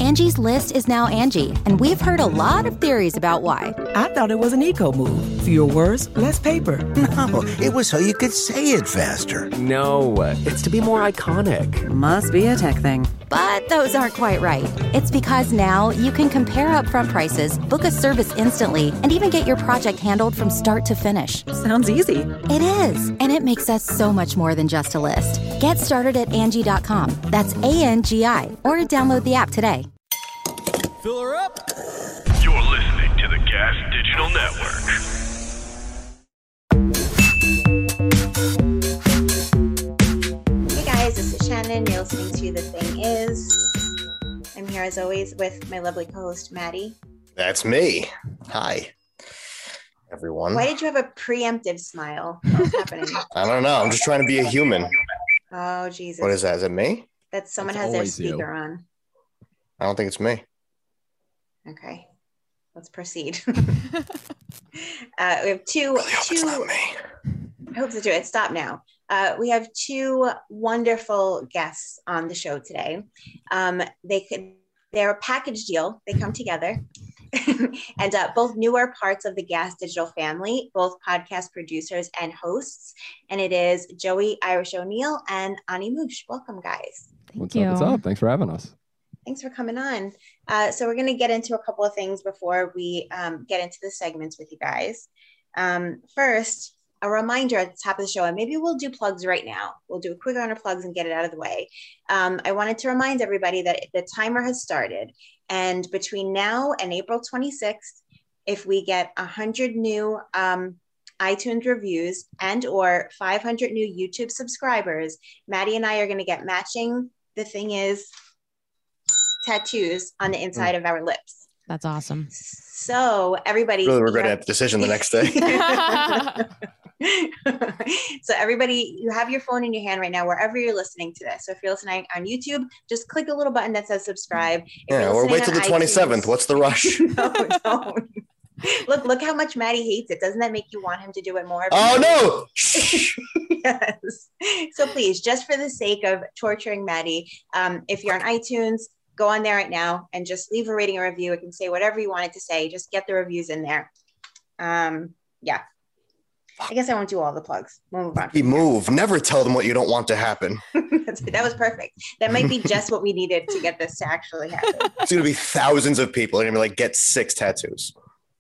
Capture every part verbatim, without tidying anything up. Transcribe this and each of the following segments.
Angie's List is now Angie, and we've heard a lot of theories about why. I thought it was an eco move. Fewer words, less paper. No, it was so you could say it faster. No, it's to be more iconic. Must be a tech thing. But those aren't quite right. It's because now you can compare upfront prices, book a service instantly, and even get your project handled from start to finish. Sounds easy. It is, and it makes us so much more than just a list. Get started at Angie dot com. That's A N G I, or download the app today. Fill her up. You're listening to the Gas Digital Network. Hey guys, this is Shannon. You're listening to The Thing Is. I'm here as always with my lovely co-host Maddie. That's me. Hi, everyone. Why did you have a preemptive smile? What's happening? I don't know. I'm just trying to be a human. Oh, Jesus. What is that? Is it me? That someone It's has their always speaker you. on. I don't think it's me. Okay, let's proceed. uh, we have two. Really hope two. it's not me. I hope so too. It's stop now. Uh, we have two wonderful guests on the show today. Um, they could. They're a package deal. They come together, and uh, both newer parts of the Gas Digital family, both podcast producers and hosts. And it is Joey Irish O'Neill and Ani Moosh. Welcome, guys. Thank What's you. up? What's up? Thanks for having us. Thanks for coming on. Uh, so we're going to get into a couple of things before we um, get into the segments with you guys. Um, first, a reminder at the top of the show, and maybe we'll do plugs right now. We'll do a quick round of plugs and get it out of the way. Um, I wanted to remind everybody that the timer has started. And between now and April twenty-sixth, if we get one hundred new um, iTunes reviews and or five hundred new YouTube subscribers, Maddie and I are going to get matching The Thing Is tattoos on the inside mm. of our lips. That's awesome. So everybody Really regret that decision the next day. So everybody, you have your phone in your hand right now, wherever you're listening to this. So if you're listening on YouTube, just click a little button that says subscribe. If Yeah, or wait till the twenty-seventh. iTunes, What's the rush? no, don't. Look, look how much Maddie hates it. Doesn't that make you want him to do it more? Oh, no. Yes. So please, just for the sake of torturing Maddie, um, if you're on iTunes, go on there right now and just leave a rating or review. It can say whatever you want it to say. Just get the reviews in there. Um, yeah. I guess I won't do all the plugs. We'll move on. We move. Never tell them what you don't want to happen. That was perfect. That might be just what we needed to get this to actually happen. It's going to be thousands of people. They're going to be like, get six tattoos.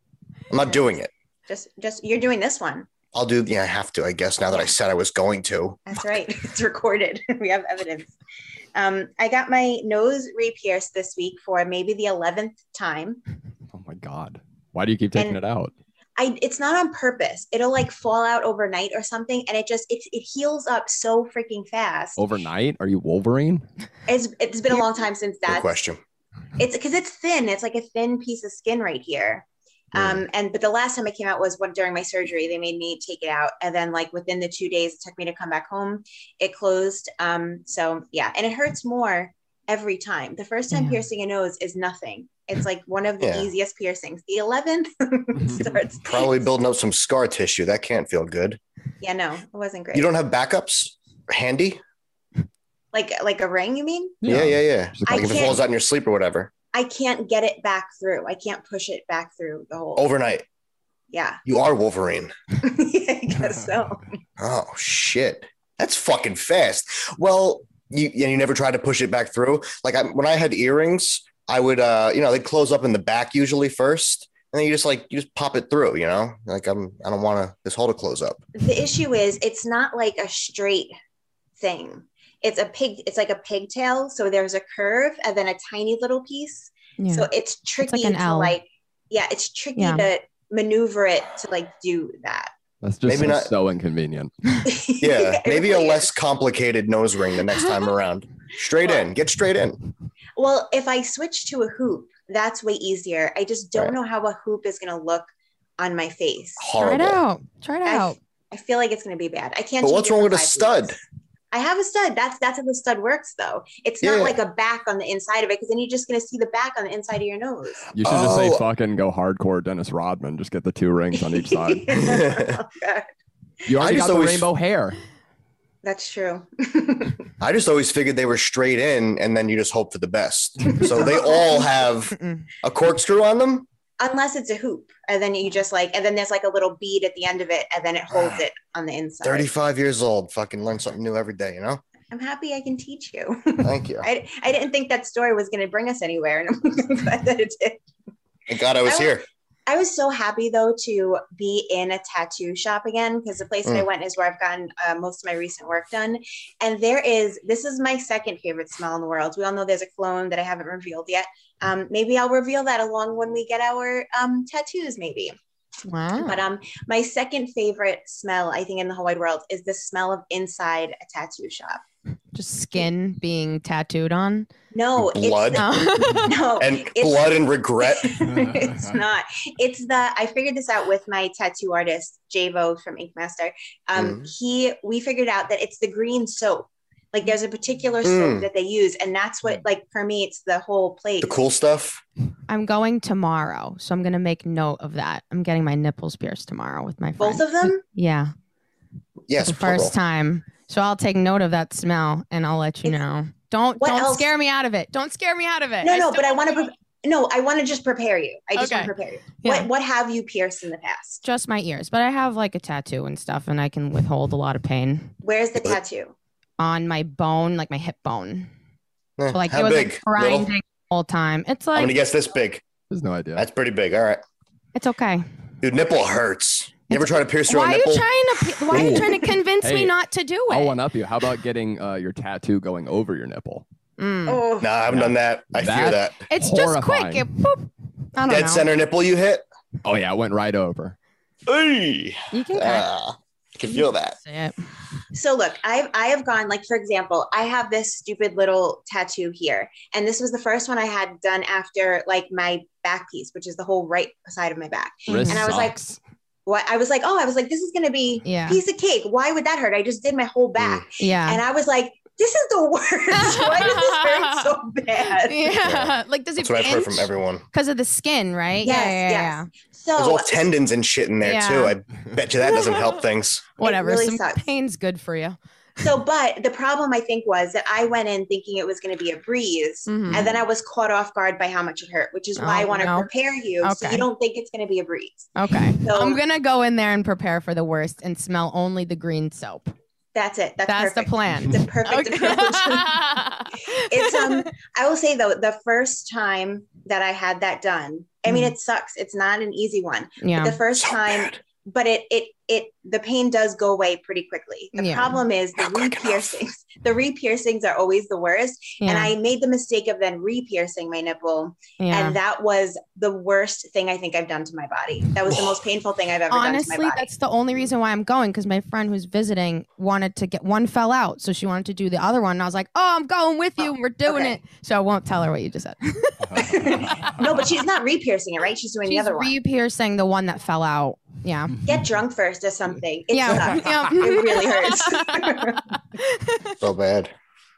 I'm not doing it. Just, just you're doing this one. I'll do, yeah, I have to, I guess, now that I said I was going to. That's right. It's recorded. We have evidence. Um, I got my nose re-pierced this week for maybe the eleventh time. Oh my God. Why do you keep taking And- it out? I, it's not on purpose. It'll like fall out overnight or something. And it just, it, it heals up so freaking fast. Overnight? Are you Wolverine? It's, it's been a long time since Good that. question. It's because it's thin. It's like a thin piece of skin right here. Um, and, but the last time it came out was what during my surgery, they made me take it out. And then like within the two days it took me to come back home, it closed. Um, so yeah. And it hurts more every time. The first time Yeah. piercing a nose is nothing. It's like one of the Yeah. easiest piercings. The eleventh starts. Probably building up some scar tissue. That can't feel good. Yeah, no, it wasn't great. You don't have backups handy? like, like a ring, you mean? Yeah, yeah, yeah. Just a I Like if it can't- falls out in your sleep or whatever. I can't get it back through. I can't push it back through the hole. Overnight. Yeah. You are Wolverine. Yeah, I guess so. Oh, shit. That's fucking fast. Well, you and you never tried to push it back through? Like I, when I had earrings, I would, uh, you know, they'd close up in the back usually first. And then you just like, you just pop it through, you know? Like I'm, I don't want to, this hole to close up. The issue is it's not like a straight thing. It's a pig. It's like a pigtail. So there's a curve and then a tiny little piece. Yeah. So it's tricky an to L. like, yeah, it's tricky Yeah. to maneuver it to like do that. That's just Maybe so, not- so inconvenient. Yeah. It Maybe a really less is. complicated nose ring the next time around. Straight in, get straight in. Well, if I switch to a hoop, that's way easier. I just don't Right. know how a hoop is going to look on my face. Try it Horrible. out. Try it I, out. I feel like it's going to be bad. I can't. But change what's it wrong for with a five stud? weeks. I have a stud. That's that's how the stud works, though. It's Yeah. not like a back on the inside of it, because then you're just going to see the back on the inside of your nose. You should just say Oh. fucking go hardcore Dennis Rodman. Just get the two rings on each side. Oh, God. You I already just got the always- rainbow hair. That's true. I just always figured they were straight in, and then you just hope for the best. So they all have a corkscrew on them? Unless it's a hoop, and then you just like, and then there's like a little bead at the end of it, and then it holds it on the inside. thirty-five years old, fucking learn something new every day, you know? I'm happy I can teach you. Thank you. I, I didn't think that story was going to bring us anywhere, and I'm glad that it did. Thank God I was I here. I was so happy though to be in a tattoo shop again, because the place Mm. that I went is where I've gotten uh, most of my recent work done. And there is, this is my second favorite smell in the world. We all know there's a cologne that I haven't revealed yet. Um, maybe I'll reveal that along when we get our um, tattoos, maybe. Wow. But um, my second favorite smell, I think, in the whole wide world is the smell of inside a tattoo shop. Just skin being tattooed on. No, Blood. it's Oh. no, And it's, blood and regret. it's not. It's the I figured this out with my tattoo artist Javo from Ink Master. Um, Mhm. he we figured out that it's the green soap. Like there's a particular Mm. soap that they use, and that's what like permeates the whole place. The cool stuff. I'm going tomorrow, so I'm gonna make note of that. I'm getting my nipples pierced tomorrow with my friend. Both of them. Yeah. Yes, The plural. first time. So I'll take note of that smell and I'll let you It's- know. Don't What don't else? scare me out of it. Don't scare me out of it. No, I no, still but I want wanna to. Pre- no, I want to just prepare you. I just Okay. want to prepare you. Yeah. What What have you pierced in the past? just my ears, but I have like a tattoo and stuff, and I can withhold a lot of pain Where's the What? tattoo? on my bone, like my hip bone. Eh, So like how it was big? like Little? grinding the whole time. It's I'm like gonna guess this big. There's no idea. That's pretty big. All right, it's okay. dude. Nipple hurts. You ever try to pierce your Why own are you nipple? trying to? pe- Why are you Ooh. trying to convince me Hey, not to do it? I'll one up you. How about getting uh, your tattoo going over your nipple? Mm. Oh, Nah, I haven't Yeah. done that. I fear that. That- It's just quick. Horrifying. It, boop. I don't Dead know. center nipple you hit. Oh yeah, it went right over. Hey, You can kind ah, I can feel that. of see it. So look, I've I have gone like, for example, I have this stupid little tattoo here, and this was the first one I had done after like my back piece, which is the whole right side of my back. Wrist And I was like, sucks. What I was like, oh, I was like, this is gonna be Yeah. piece of cake. Why would that hurt? I just did my whole back, Yeah. and I was like, this is the worst. Why does this hurt so bad? Yeah. Like, does it That's what I've heard from pinch? everyone. Because of the skin, right? Yes, yeah, yeah, yes. yeah. There's So all tendons and shit in there Yeah. too. I bet you that doesn't help things. Whatever. really Some sucks. pain's good for you. So, but the problem I think was that I went in thinking it was going to be a breeze, Mhm. and then I was caught off guard by how much it hurt, which is why I Oh, want to no. prepare you so Okay. you don't think it's going to be a breeze. Okay. So- I'm going to go in there and prepare for the worst and smell only the green soap. That's it. That's, That's perfect. the plan. It's a perfect Okay. approach. It's um. I will say though, the first time that I had that done, I mean, Mhm. it sucks. It's not an easy one. yeah. The first So time, bad. but it it it the pain does go away pretty quickly. The Yeah. problem is the Not quick enough. re-piercings. The re-piercings are always the worst. yeah. And I made the mistake of then re-piercing my nipple. yeah. And that was the worst thing I think I've done to my body. That was the most painful thing I've ever done to Honestly, my body. that's the only reason why I'm going, because my friend who's visiting wanted to get one fell out, so she wanted to do the other one. And I was like, "Oh, I'm going with you. and We're doing okay. it." So I won't tell her what you just said. No, but she's not re-piercing it, right? She's doing the She's other one. re-piercing the one that fell out. Yeah. Get drunk first or something. It yeah. sucks. yeah. It really hurts. So bad.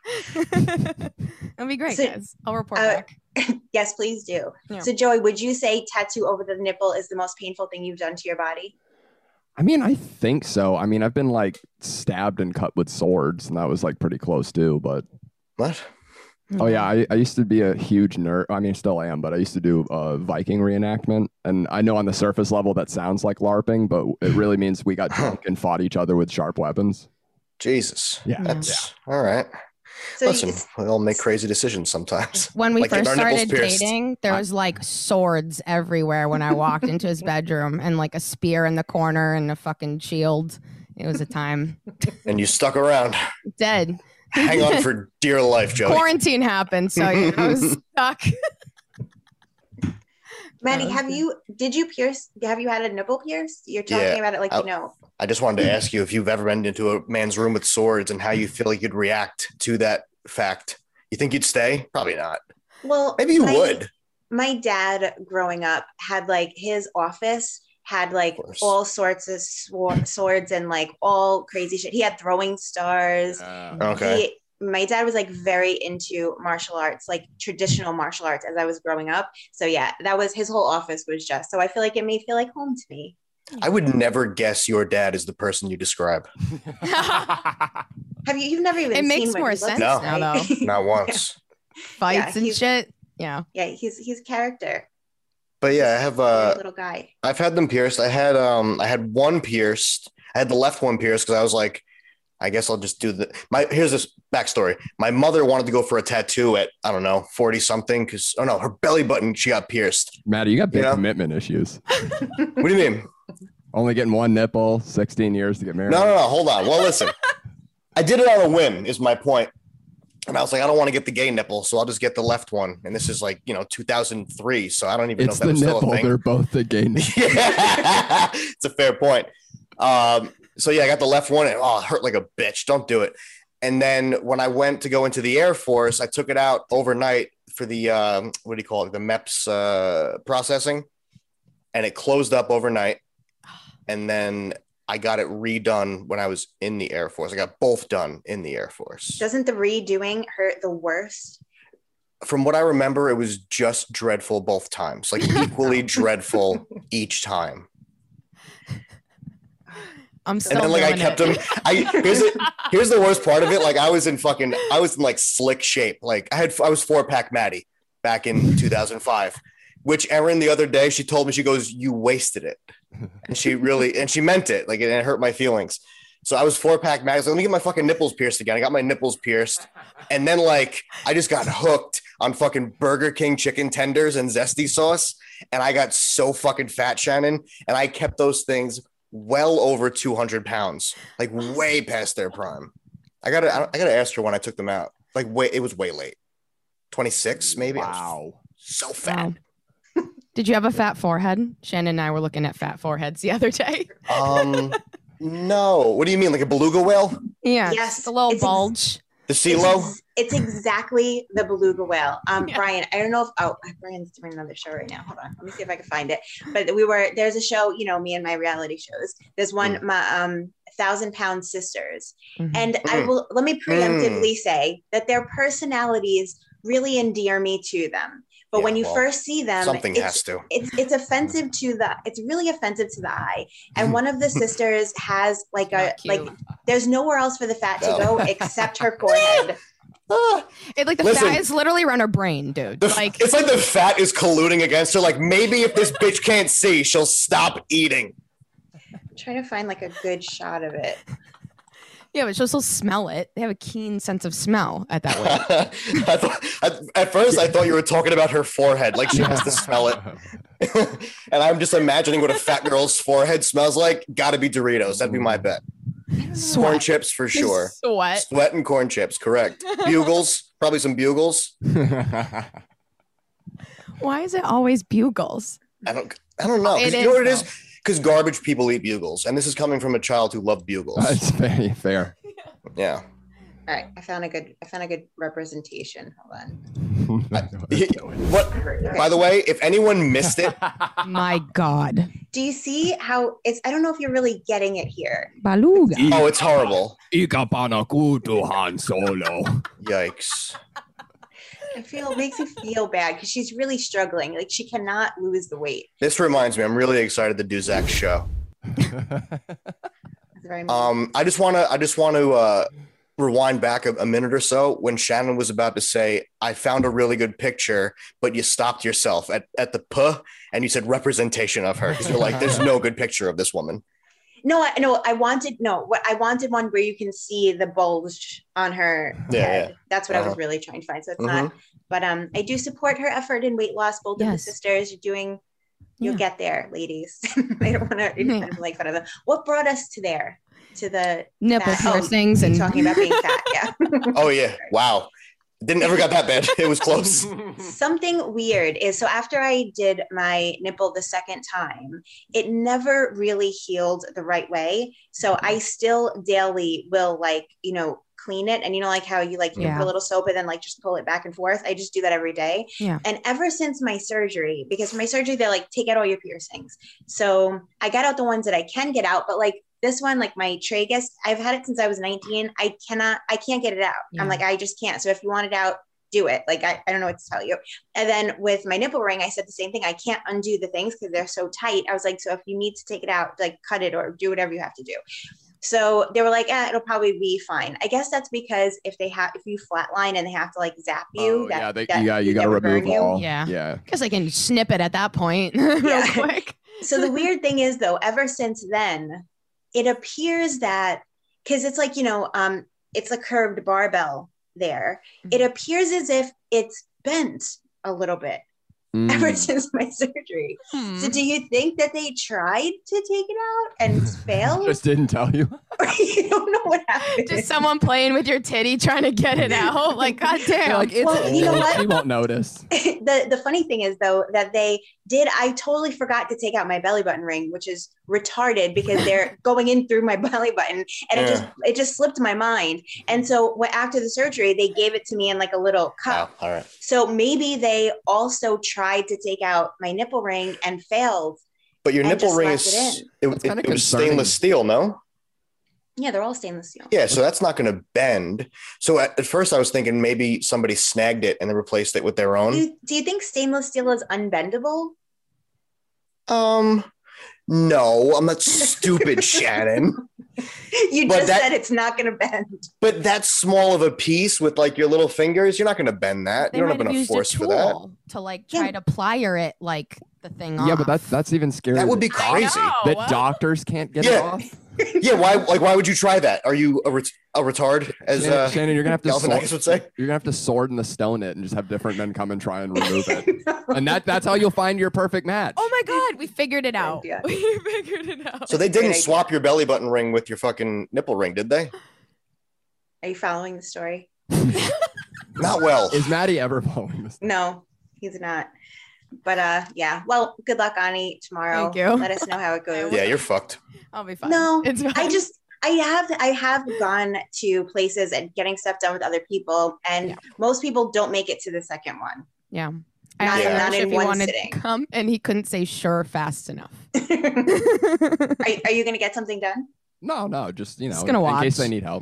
It'll be great, So, guys. I'll report uh, back. Yes, please do. Yeah. So, Joey, would you say tattoo over the nipple is the most painful thing you've done to your body? I mean, I think so. I mean, I've been like stabbed and cut with swords, and that was like pretty close too. But What? oh yeah, I, I used to be a huge nerd. I mean, still am, but I used to do a Viking reenactment. And I know on the surface level that sounds like LARPing, but it really means we got drunk and fought each other with sharp weapons. Jesus. Yeah. That's all right. So, Listen, you, we all make crazy decisions sometimes. When we Like getting first our nipples started pierced. dating, there was like swords everywhere when I walked into his bedroom, and like a spear in the corner and a fucking shield. It was a time. And you stuck around. Dead. Hang on for dear life, Joey. Quarantine happened, so you know, I was stuck. Maddie, Uh, have you, did you pierce, have you had a nipple pierced? You're talking Yeah. about it like I- you know. I just wanted to ask you if you've ever been into a man's room with swords and how you feel like you'd react to that fact. You think you'd stay? Probably not. Well, Maybe you my- would. My dad growing up had like his office had like course. all sorts of swor- swords and like all crazy shit. He had throwing stars. Okay. He, my dad was like very into martial arts, like traditional martial arts as I was growing up. So yeah, that was his whole office was just, so I feel like it may feel like home to me. I would never guess your dad is the person you describe. Have you? You've never even. It seen makes what more he looks sense No. now, though. Not once. Fights Yeah, and he's- shit. Yeah. Yeah, he's he's character. But yeah, I have Very uh little guy. I've had them pierced. I had um I had one pierced. I had the left one pierced because I was like, I guess I'll just do the my here's this backstory. My mother wanted to go for a tattoo at I don't know, forty something because oh no, her belly button, she got pierced. Maddie, you got big You know? commitment issues. What do you mean? Only getting one nipple, sixteen years to get married. No, no, no, hold on. Well, listen. I did it on a whim, is my point. And I was like, I don't want to get the gay nipple, so I'll just get the left one. And this is like, you know, two thousand three. So I don't even It's know if the that was still nipple. a thing. They're both the gay nipple. Yeah, it's a fair point. Um, so yeah, I got the left one and oh, it hurt like a bitch. Don't do it. And then when I went to go into the Air Force, I took it out overnight for the um, what do you call it? The MEPS uh, processing, and it closed up overnight. And then I got it redone when I was in the Air Force. I got both done in the Air Force. Doesn't the redoing hurt the worst? From what I remember, it was just dreadful both times, like equally dreadful each time. I'm still And then like I doing kept it. them. I here's it. Here's the worst part of it. Like I was in fucking. I was in like slick shape. Like I had. I was four pack Maddie back in two thousand five. Which Erin the other day she told me, she goes, "You wasted it," and she really and she meant it. Like it, it hurt my feelings. So I was four pack Maddie. So let me get my fucking nipples pierced again. I got my nipples pierced, and then like I just got hooked on fucking Burger King chicken tenders and zesty sauce, and I got so fucking fat, Shannon, and I kept those things well over two hundred pounds, like way past their prime. I gotta, I gotta ask her when I took them out. Like, way, it was way late. twenty-six, maybe. I was Wow. so fat. Wow. Did you have a fat forehead? Shannon and I were looking at fat foreheads the other day. Um, no. What do you mean, like a beluga whale? Yeah. Yes, Just a little it's ex- bulge. The It's, CeeLo? ex- it's exactly the beluga whale. Um, Yeah. Brian, I don't know if oh Brian's doing another show right now. Hold on, let me see if I can find it. But we were there's a show, you know, me and my reality shows. There's one, Mm. my um Thousand Pound Sisters, Mhm. and I Mm. will let me preemptively say that their personalities really endear me to them. But Yeah, when you well, first see them, Something it's, has to. it's it's offensive to the it's really offensive to the eye. And one of the sisters has like a Not cute. like there's nowhere else for the fat to No. go except her forehead. Ah, It, like the Listen. fat is literally around her brain, dude. the, like it's like the fat is colluding against her. Like, maybe if this bitch can't see, she'll stop eating. I'm trying to find like a good shot of it. yeah, but she'll still smell it. They have a keen sense of smell at that weight. I thought, at, at first, I thought you were talking about her forehead. Like, she has to smell it. And I'm just imagining what a fat girl's forehead smells like. Gotta be Doritos. That'd be my bet. Corn Sweat. chips for sure. Sweat. Sweat and corn chips, correct. Bugles, probably some bugles. Why is it always bugles? I don't, I don't know. 'Cause It you know what it is, is? Because garbage people eat bugles, and this is coming from a child who loved bugles. That's very fair. Yeah. All right, I found a good I found a good representation. Hold on. What? Okay. By the way, if anyone missed it, My God. Do you see how it's I don't know if you're really getting it here. Baluga. oh, it's horrible. Ikapana kutu Han Solo. Yikes. I feel it makes me feel bad because she's really struggling. Like she cannot lose the weight. This reminds me, I'm really excited to do Zach's show. It's very Um, I just want to, I just want to uh, rewind back a, a minute or so when Shannon was about to say, "I found a really good picture," but you stopped yourself at at the P and you said representation of her because you're like, "There's no good picture of this woman." No, I no, I wanted no, what I wanted one where you can see the bulge on her Yeah, head. yeah. That's what I Uh-huh. was really trying to find. So it's Mhm. not, but um, I do support her effort in weight loss. Both of the Yes. sisters, you're doing, you'll Yeah. get there, ladies. I don't want to Yeah. like fun of them. What brought us to there? To the Nipple fat- oh, piercings and talking about being fat. Yeah. Oh yeah, wow. Didn't ever got that bad. It was close. Something weird is so after I did my nipple the second time, it never really healed the right way. So I still daily will like, you know, clean it. And you know, like how you like you Yeah. put a little soap and then like just pull it back and forth. I just do that every day. Yeah. And ever since my surgery, because for my surgery, they're like, take out all your piercings. So I got out the ones that I can get out, but like this one, like my tragus, I've had it since I was nineteen. I cannot, I can't get it out. Yeah. I'm like, I just can't. So if you want it out, do it. Like, I, I don't know what to tell you. And then with my nipple ring, I said the same thing. I can't undo the things because they're so tight. I was like, so if you need to take it out, like cut it or do whatever you have to do. So they were like, eh, it'll probably be fine. I guess that's because if they have, if you flatline and they have to like zap you, Oh, that, yeah, they, that, yeah, you that got to would burn remove you. all. Yeah. Yeah. Because I can snip it at that point real Yeah. quick. So the weird thing is though, ever since then, it appears that, because it's like, you know, um, it's a curved barbell there. It appears as if it's bent a little bit Mm. ever since my surgery. Hmm. So do you think that they tried to take it out and failed? Just didn't tell you. You don't know what happened. Just someone playing with your titty trying to get it out. Like, goddamn. You're like, it's Well, you know old. what? She won't notice. the the funny thing is though that they did. I totally forgot to take out my belly button ring, which is retarded because they're going in through my belly button, and it just it just slipped my mind. And so when, after the surgery, they gave it to me in like a little cup. Wow. All right. So maybe they also tried to take out my nipple ring and failed. But your And nipple just ring left is it it, That's it, kinda it was concerning. stainless steel, no? Yeah, they're all stainless steel. Yeah, so that's not going to bend. So at, at first, I was thinking maybe somebody snagged it and then replaced it with their own. Do you, do you think stainless steel is unbendable? Um, no, I'm not stupid, Shannon. You But just that- said it's not going to bend. But that small of a piece with like your little fingers, you're not going to bend that. They You don't might have have enough used a force for that. tool to like try Yeah. to plier it like the thing off. Yeah, but that's that's even scarier. That would be I crazy. know. that doctors can't get it Yeah. off. Yeah, why? Like, why would you try that? Are you a, ret- a retard? As Shannon, uh, Shannon, you're gonna have to Galvin sword, X would say. you're gonna have to sword and the stone it, and just have different men come and try and remove it. And that that's how you'll find your perfect match. Oh my God, we figured it out. idea. We figured it out. So they That's a great didn't idea. swap your belly button ring with your fucking nipple ring, did they? Are you following the story? Not well. Is Maddie ever following this? No, he's not. But uh, yeah. Well, good luck, Ani, tomorrow. Thank you. Let us know how it goes. Yeah, you're fucked. I'll be fine. No, it's fine. I just I have I have gone to places and getting stuff done with other people, and Yeah. most people don't make it to the second one. yeah. I Not- asked not Ash in if he one wanted sitting. to come, and he couldn't say sure fast enough. are, are you going to get something done? No, no, just you know, Just gonna in case watch. they need help.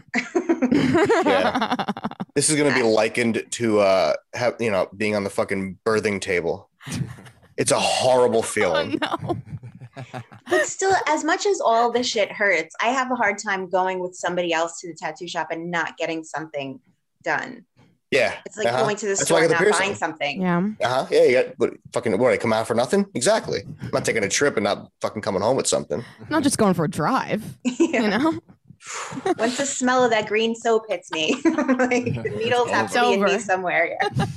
Yeah. This is going to be likened to uh, have you know being on the fucking birthing table. It's a horrible Oh feeling. no. But still, as much as all this shit hurts, I have a hard time going with somebody else to the tattoo shop and not getting something done. Yeah, It's like uh-huh. going to the That's why store I and got not the buying piercing. something. Yeah. Uh huh. Yeah, you got what, fucking what? I come out for nothing? Exactly. I'm not taking a trip and not fucking coming home with something. Not just going for a drive, Yeah. you know? Once the smell of that green soap hits me, like the needles have It's to be in me over. somewhere.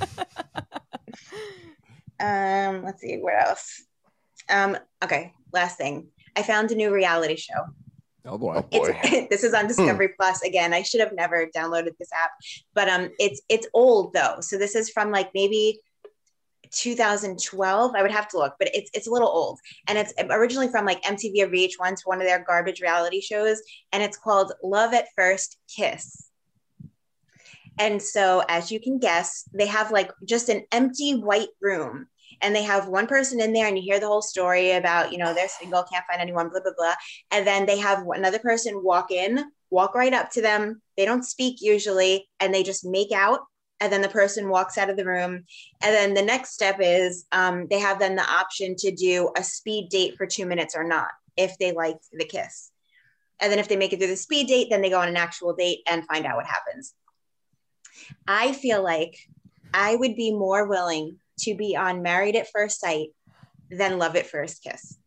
Yeah. um, let's see, where else? Um, okay, last thing. I found a new reality show. Oh boy. Boy. It's, this is on Discovery Plus again. I should have never downloaded this app, but um, it's it's old though. So this is from like maybe two thousand twelve. I would have to look, but it's it's a little old, and it's originally from like M T V or V H one to one of their garbage reality shows, and it's called Love at First Kiss. And so, as you can guess, they have like just an empty white room. And they have one person in there, and you hear the whole story about, you know, they're single, can't find anyone, blah, blah, blah. And then they have another person walk in, walk right up to them. They don't speak usually, and they just make out. And then the person walks out of the room. And then the next step is um, they have then the option to do a speed date for two minutes or not, if they like the kiss. And then if they make it through the speed date, then they go on an actual date and find out what happens. I feel like I would be more willing to be on Married at First Sight than Love at First Kiss.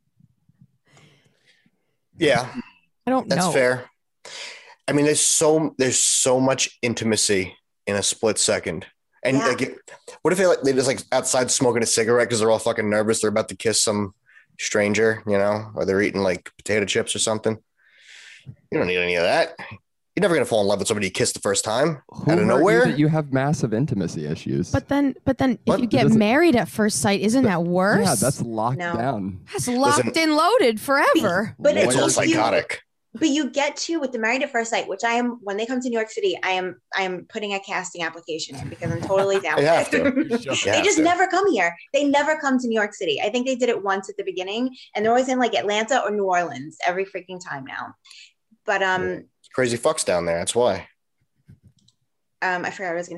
Yeah, I don't that's know. fair. I mean, there's so there's so much intimacy in a split second. And Yeah. like, what if they like they just like outside smoking a cigarette because they're all fucking nervous they're about to kiss some stranger, you know, or they're eating like potato chips or something. You don't need any of that. You're never gonna fall in love with somebody you kissed the first time Who out of hurt you nowhere. that you have massive intimacy issues. But then, but then, if What? you get Does it- married at first sight, isn't that worse? yeah, that's locked No. down. that's locked and loaded forever. But It's all if you- psychotic. But you get to with the Married at First Sight, which I am when they come to New York City, I am I am putting a casting application in because I'm totally down You with have it. to. You You They have just to. never come here. They never come to New York City. I think they did it once at the beginning, and they're always in like Atlanta or New Orleans every freaking time now. But um, Crazy fucks down there. That's why. um, I forgot what I was gonna say.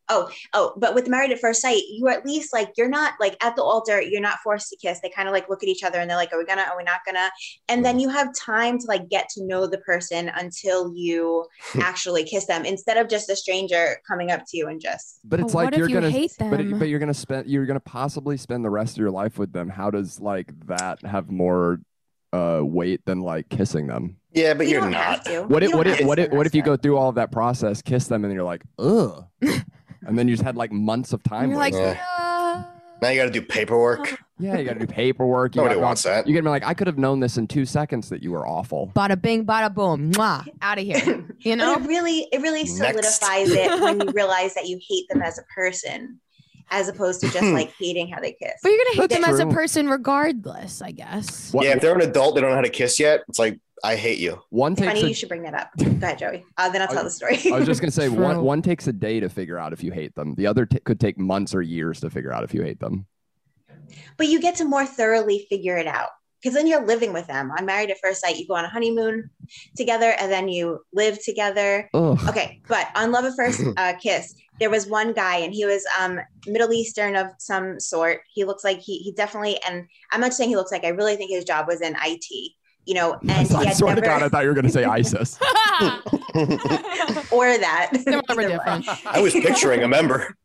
Oh, oh, but with Married at First Sight, you at least like, you're not like at the altar, you're not forced to kiss. They kind of like look at each other and they're like, are we gonna, are we not gonna? And then you have time to like get to know the person until you actually kiss them, instead of just a stranger coming up to you and just. But it's But like what if you're you gonna, hate but them? but you're gonna spend, you're gonna possibly spend the rest of your life with them. How does like that have more uh weight than like kissing them? Yeah, but You you're don't have not. to. What You if don't what have if to what if spend what if you the rest go through all of that process, kiss them, and then you're like, ugh, and then you just had like months of time. You're like, wasted. "Ah." Now you got to do paperwork. Yeah, you got to do paperwork. You Nobody gotta- wants that. You're gonna be like, I could have known this in two seconds that you were awful. Bada bing, bada boom, mwah, out of here. You know, But it really, it really Next. solidifies it when you realize that you hate them as a person, as opposed to just like hating how they kiss. but you're gonna hate That's them as a true. person regardless, I guess. What, Yeah, if they're an adult, they don't know how to kiss yet. It's like, I hate you. one It's takes funny a, you should bring that up. Go ahead, Joey. Uh, then I'll tell the story. I was just gonna say one True. one takes a day to figure out if you hate them. The other t- could take months or years to figure out if you hate them. But you get to more thoroughly figure it out, because then you're living with them. On Married at First Sight, you go on a honeymoon together and then you live together. Ugh. Okay, but on Love at First uh, Kiss, there was one guy and he was um, Middle Eastern of some sort. He looks like he he definitely, and I'm not saying he looks like, I really think his job was in I T, you know, and he I had swear never, to God, I thought you were gonna say ISIS. or that. Similar but Either way. different. I was picturing a member.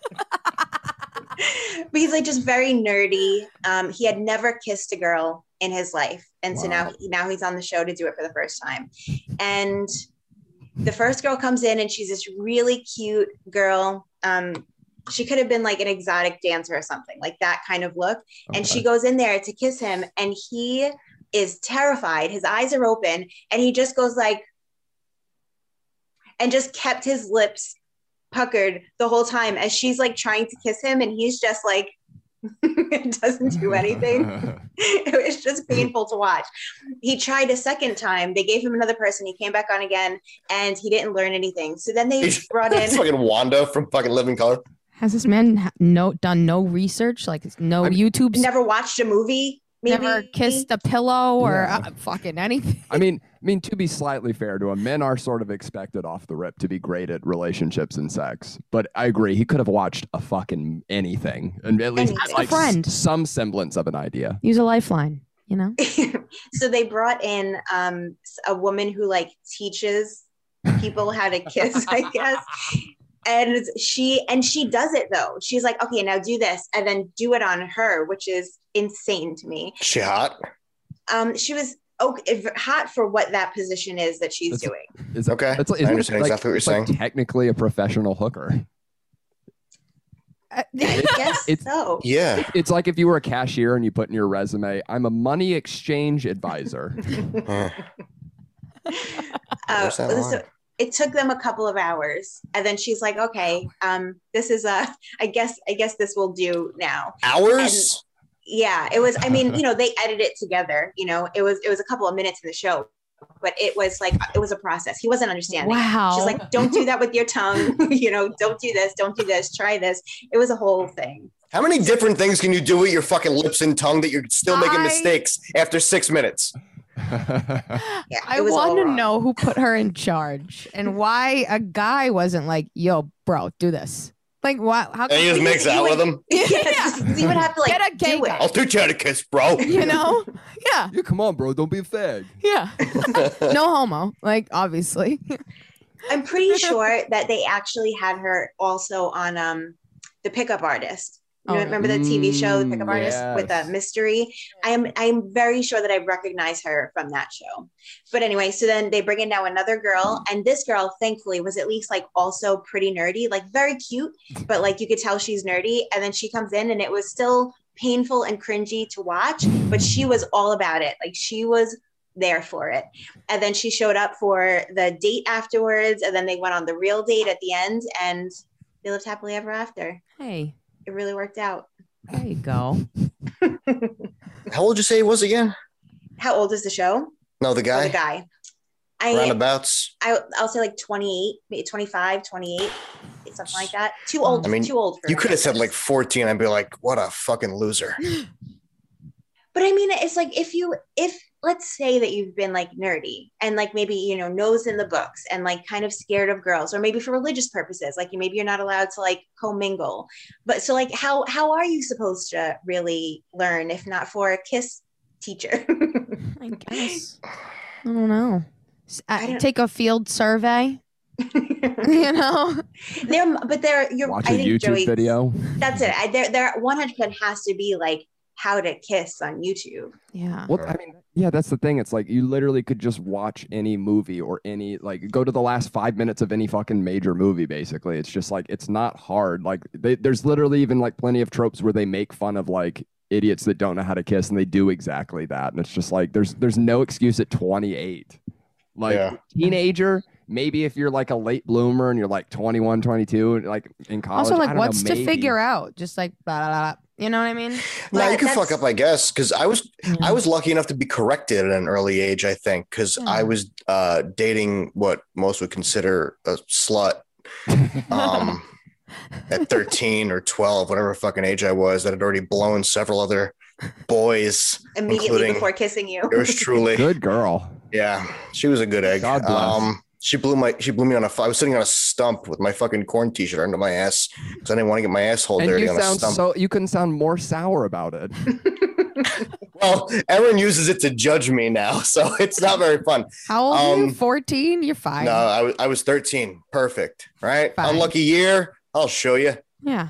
But he's like just very nerdy. Um, he had never kissed a girl in his life, and so now now he's on the show to do it for the first time. And the first girl comes in, and she's this really cute girl. Um, she could have been like an exotic dancer or something, like that kind of look. And she goes in there to kiss him, and he is terrified. His eyes are open, and he just goes like, and just kept his lips puckered the whole time as she's like trying to kiss him, and he's just like doesn't do anything. It was just painful to watch. He tried a second time. They gave him another person. He came back on again, and he didn't learn anything. So then they He's brought in. it's fucking Wanda from fucking Living Color. Has this man ha- no done no research, like no YouTube, Never watched a movie. Maybe never kissed a pillow or Yeah. uh, fucking anything? I mean, I mean, to be slightly fair to him, men are sort of expected off the rip to be great at relationships and sex. But I agree, he could have watched a fucking anything and at least Anything. had, Ask a like friend. s- some semblance of an idea. Use a lifeline, you know. So they brought in um, a woman who like teaches people how to kiss, I guess. And she and she does it though. She's like, okay, now do this, and then do it on her, which is insane to me. Is she hot? Um, she was okay, hot for what that position is that she's That's- doing. Is Okay, it's, I understand exactly what you're it's like saying. technically a professional hooker. Uh, I guess it's- so. Yeah. It's like if you were a cashier and you put in your resume, I'm a money exchange advisor. Uh, Uh, Where's that so line? it took them a couple of hours, and then she's like, okay, um, this is a, I guess, I guess this will do now. Hours? Yeah, it was. I mean, you know, they edited it together. You know, it was it was a couple of minutes in the show, but it was like it was a process. He wasn't understanding. Wow. She's like, don't do that with your tongue. You know, don't do this. Don't do this. Try this. It was a whole thing. How many different things can you do with your fucking lips and tongue that you're still making I- mistakes after six minutes? Yeah, I it was all want to wrong. know who put her in charge and why a guy wasn't like, "Yo, bro, do this." Like, why? How? And he just You- makes you out would- with him. Yes, you would have to like Get a gay do guy. I'll it. teach you how to kiss, bro. You know? Yeah, Yeah, come on, bro. Don't be a fag. yeah. No homo. Like, obviously. I'm pretty sure that they actually had her also on um the Pickup Artist. You know, Oh. remember the T V show, The Pickup Mm, Artist, with yes. a mystery? I am I am very sure that I recognize her from that show. But anyway, so then they bring in now another girl, and this girl, thankfully, was at least like also pretty nerdy, like very cute, but like you could tell she's nerdy. And then she comes in, and it was still painful and cringy to watch, but she was all about it. Like she was there for it. And then she showed up for the date afterwards, and then they went on the real date at the end, and they lived happily ever after. Hey, It really worked out. there you go. How old did you say he was again? How old is the show? No, the Or guy. the guy. I, Roundabouts. I I'll say like twenty-eight, maybe twenty-five, twenty-eight, something like that. Too old. I mean, too old for You her. could have said like fourteen. I'd be like, what a fucking loser. But I mean, it's like if you if let's say that you've been like nerdy and like maybe, you know, nose in the books and like kind of scared of girls, or maybe for religious purposes, like maybe you're not allowed to like commingle. But so like, how, how are you supposed to really learn if not for a KISS teacher? I guess. I don't know. I I don't- take a field survey. You know, There, but there, you're. Watch I a think YouTube Joey, video. That's it. I, there, there, one hundred percent has to be like how to kiss on YouTube. yeah. Well, I mean, yeah, that's the thing. It's like you literally could just watch any movie or any like go to the last five minutes of any fucking major movie. Basically, it's just like it's not hard. Like they, there's literally even like plenty of tropes where they make fun of like idiots that don't know how to kiss, and they do exactly that. And it's just like there's there's no excuse at twenty-eight. Like Yeah. teenager, maybe if you're like a late bloomer and you're like twenty-one, twenty-two, like in college. Also, I like, don't know, what's to maybe. figure out? Just like, blah, blah, blah. You know what I mean? Now But you can fuck that's- up, I guess, because I was I was lucky enough to be corrected at an early age. I think because I Yeah. was uh, dating what most would consider a slut um, at thirteen or twelve, whatever fucking age I was, that had already blown several other boys, Immediately including before kissing you. yours truly. Good girl. Yeah, she was a good egg. God bless. Um, she blew my she blew me on a. I was sitting on a stump with my fucking corn t-shirt under my ass because I didn't want to get my asshole And dirty you on a sound stump. so you couldn't sound more sour about it. Well, Erin uses it to judge me now, so it's not very fun. How old are you? Um, fourteen? You're fine. No, I was I was thirteen. Perfect. Right? Fine. Unlucky year. I'll show you. Yeah.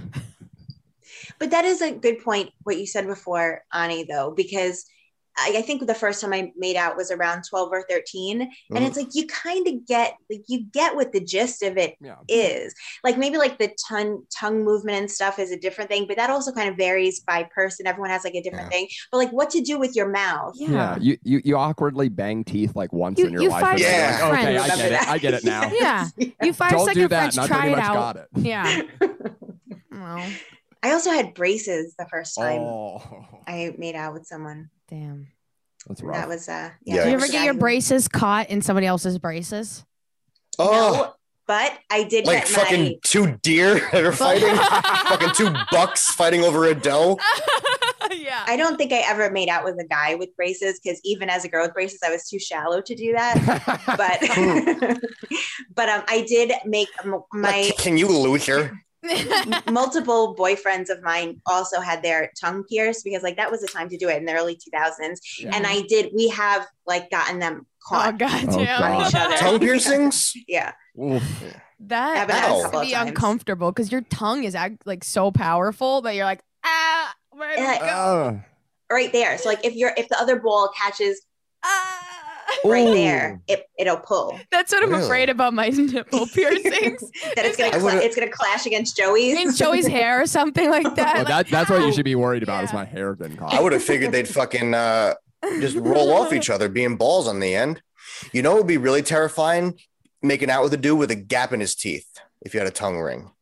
But that is a good point, what you said before, Ani, though, because I, I think the first time I made out was around twelve or thirteen. And Mhm. it's like, you kind of get, like, you get what the gist of it Yeah. is. Like, maybe like the tongue, tongue movement and stuff is a different thing, but that also kind of varies by person. Everyone has like a different Yeah. thing. But like, what to do with your mouth. Yeah. Yeah, you, you you awkwardly bang teeth like once You- in your you life. five and you're second like, okay, friends. I get Remember it. I get it now. Yeah. You five Don't second do that. French, Not try pretty it much out. got it. Yeah. Well, I also had braces the first time Oh, I made out with someone. damn. that's rough. That was, uh, yeah. Yeah. Did you that ever was get your I- braces caught in somebody else's braces? Oh, No, but I did like get fucking my, two deer that are fighting, fucking two bucks fighting over a doe. Yeah. I don't think I ever made out with a guy with braces because even as a girl with braces, I was too shallow to do that. But but um, I did make m- my Can you, Luther? multiple boyfriends of mine also had their tongue pierced because like that was the time to do it in the early two thousands. Yeah. And I did. We have like gotten them Oh caught. god, Oh, damn. God. each other. Tongue piercings? Yeah. Oof. That Happened a has couple to be of times. uncomfortable because your tongue is act, like so powerful that you're like, ah, where do Yeah. we go? Uh, Right there. So like if you're if the other ball catches Ah. right Ooh. there, it it'll pull. That's what I'm Really? afraid about my nipple piercings. That it's gonna I cla- would've- it's gonna clash against Joey's. in Joey's hair or something like that. well, that that's what you should be worried about. Is Yeah. my hair getting caught? I would have figured they'd fucking uh, just roll off each other, being balls on the end. You know, it would be really terrifying making out with a dude with a gap in his teeth if you had a tongue ring.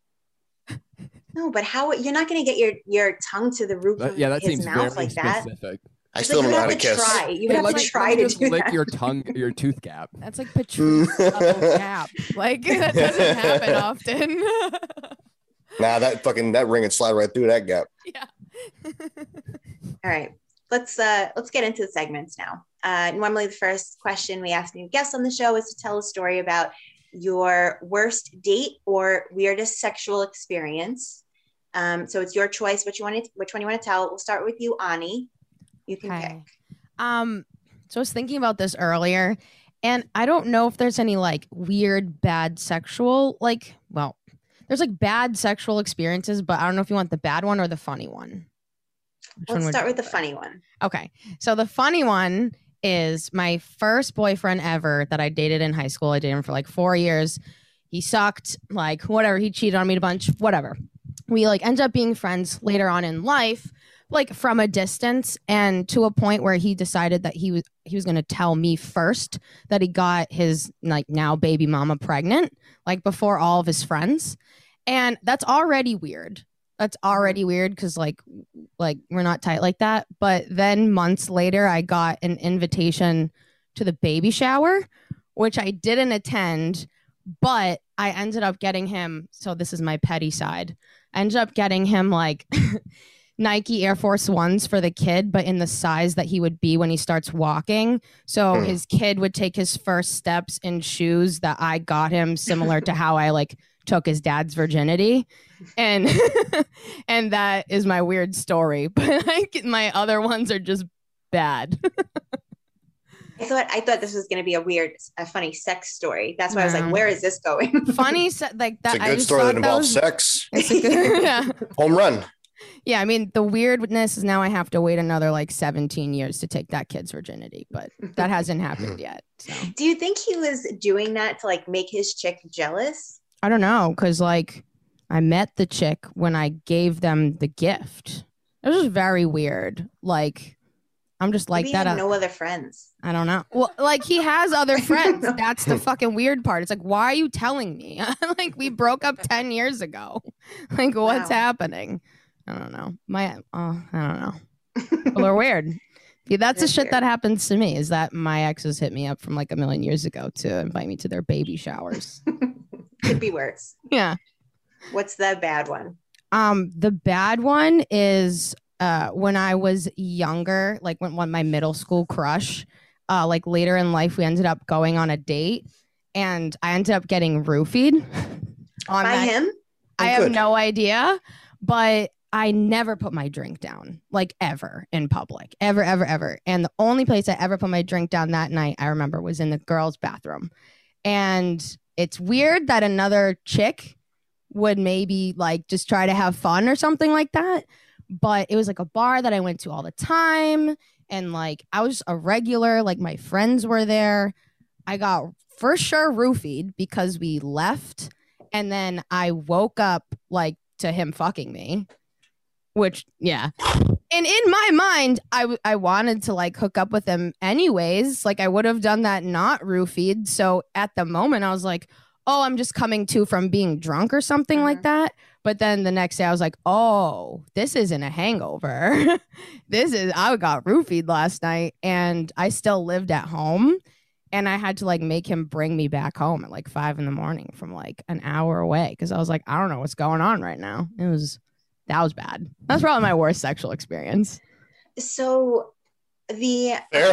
No, but how you're not going to get your your tongue to the roof That- of yeah, that his seems mouth very like that. specific. I It's still like, don't know you how to have kiss. Try. You Hey, have let to me- try let me to just do lick that. your tongue, your tooth gap. That's like Patrice double gap. Like that doesn't happen often. Nah, that fucking that ring would slide right through that gap. Yeah. All right, let's uh let's get into the segments now. Uh, normally, the first question we ask new guests on the show is to tell a story about your worst date or weirdest sexual experience. Um, so it's your choice. Which you want to, which one you want to tell? We'll start with you, Ani. You can Okay. pick. Um, so I was thinking about this earlier, and I don't know if there's any like weird bad sexual like well, there's like bad sexual experiences, but I don't know if you want the bad one or the funny one. Which one Let's would start you with the prefer? funny one. Okay. So the funny one is my first boyfriend ever that I dated in high school. I dated him for like four years. He sucked, like whatever. He cheated on me a bunch, whatever. We like ended up being friends later on in life, like from a distance, and to a point where he decided that he was he was going to tell me first that he got his like now baby mama pregnant, like before all of his friends. And that's already weird. That's already weird because like like we're not tight like that. But then months later, I got an invitation to the baby shower, which I didn't attend, but I ended up getting him. So this is my petty side. I ended up getting him like Nike Air Force Ones for the kid, but in the size that he would be when he starts walking. So Mm. his kid would take his first steps in shoes that I got him, similar to how I like took his dad's virginity. And and that is my weird story. But like my other ones are just bad. I thought I thought this was going to be a weird, a funny sex story. That's why I was No. like, "Where is this going?" Funny, se- like that. It's a I good just story that thought involves was- sex. It's a good, yeah. Home run. Yeah, I mean, the weirdness is now I have to wait another like seventeen years to take that kid's virginity, but that hasn't happened yet. So Do you think he was doing that to like make his chick jealous? I don't know, because like I met the chick when I gave them the gift. It was just very weird. Like I'm just like Maybe he that. had uh, no other friends. I don't know. Well, like he has other friends. That's the fucking weird part. It's like, why are you telling me? Like we broke up ten years ago. Like what's Wow. happening? I don't know. My, oh, I don't know. People are weird. Yeah, that's the That's shit weird. that happens to me. Is that my exes hit me up from like a million years ago to invite me to their baby showers. Could be worse. Yeah. What's the bad one? Um, the bad one is uh when I was younger, like when, when my middle school crush, uh, like later in life, we ended up going on a date, and I ended up getting roofied. On By that. him? I Oh, have good. no idea, but I never put my drink down, like ever in public, ever, ever, ever. And the only place I ever put my drink down that night, I remember, was in the girls' bathroom. And it's weird that another chick would maybe like just try to have fun or something like that. But it was like a bar that I went to all the time. And like I was a regular, like my friends were there. I got for sure roofied because we left. And then I woke up like to him fucking me, which, yeah. And in my mind, I, w- I wanted to like hook up with him anyways. Like I would have done that not roofied. So at the moment, I was like, oh, I'm just coming to from being drunk or something like that. But then the next day I was like, oh, this isn't a hangover. This is, I got roofied last night and I still lived at home. And I had to like make him bring me back home at like five in the morning from like an hour away. Cause I was like, I don't know what's going on right now. It was, that was bad. That's probably my worst sexual experience. So the Fair.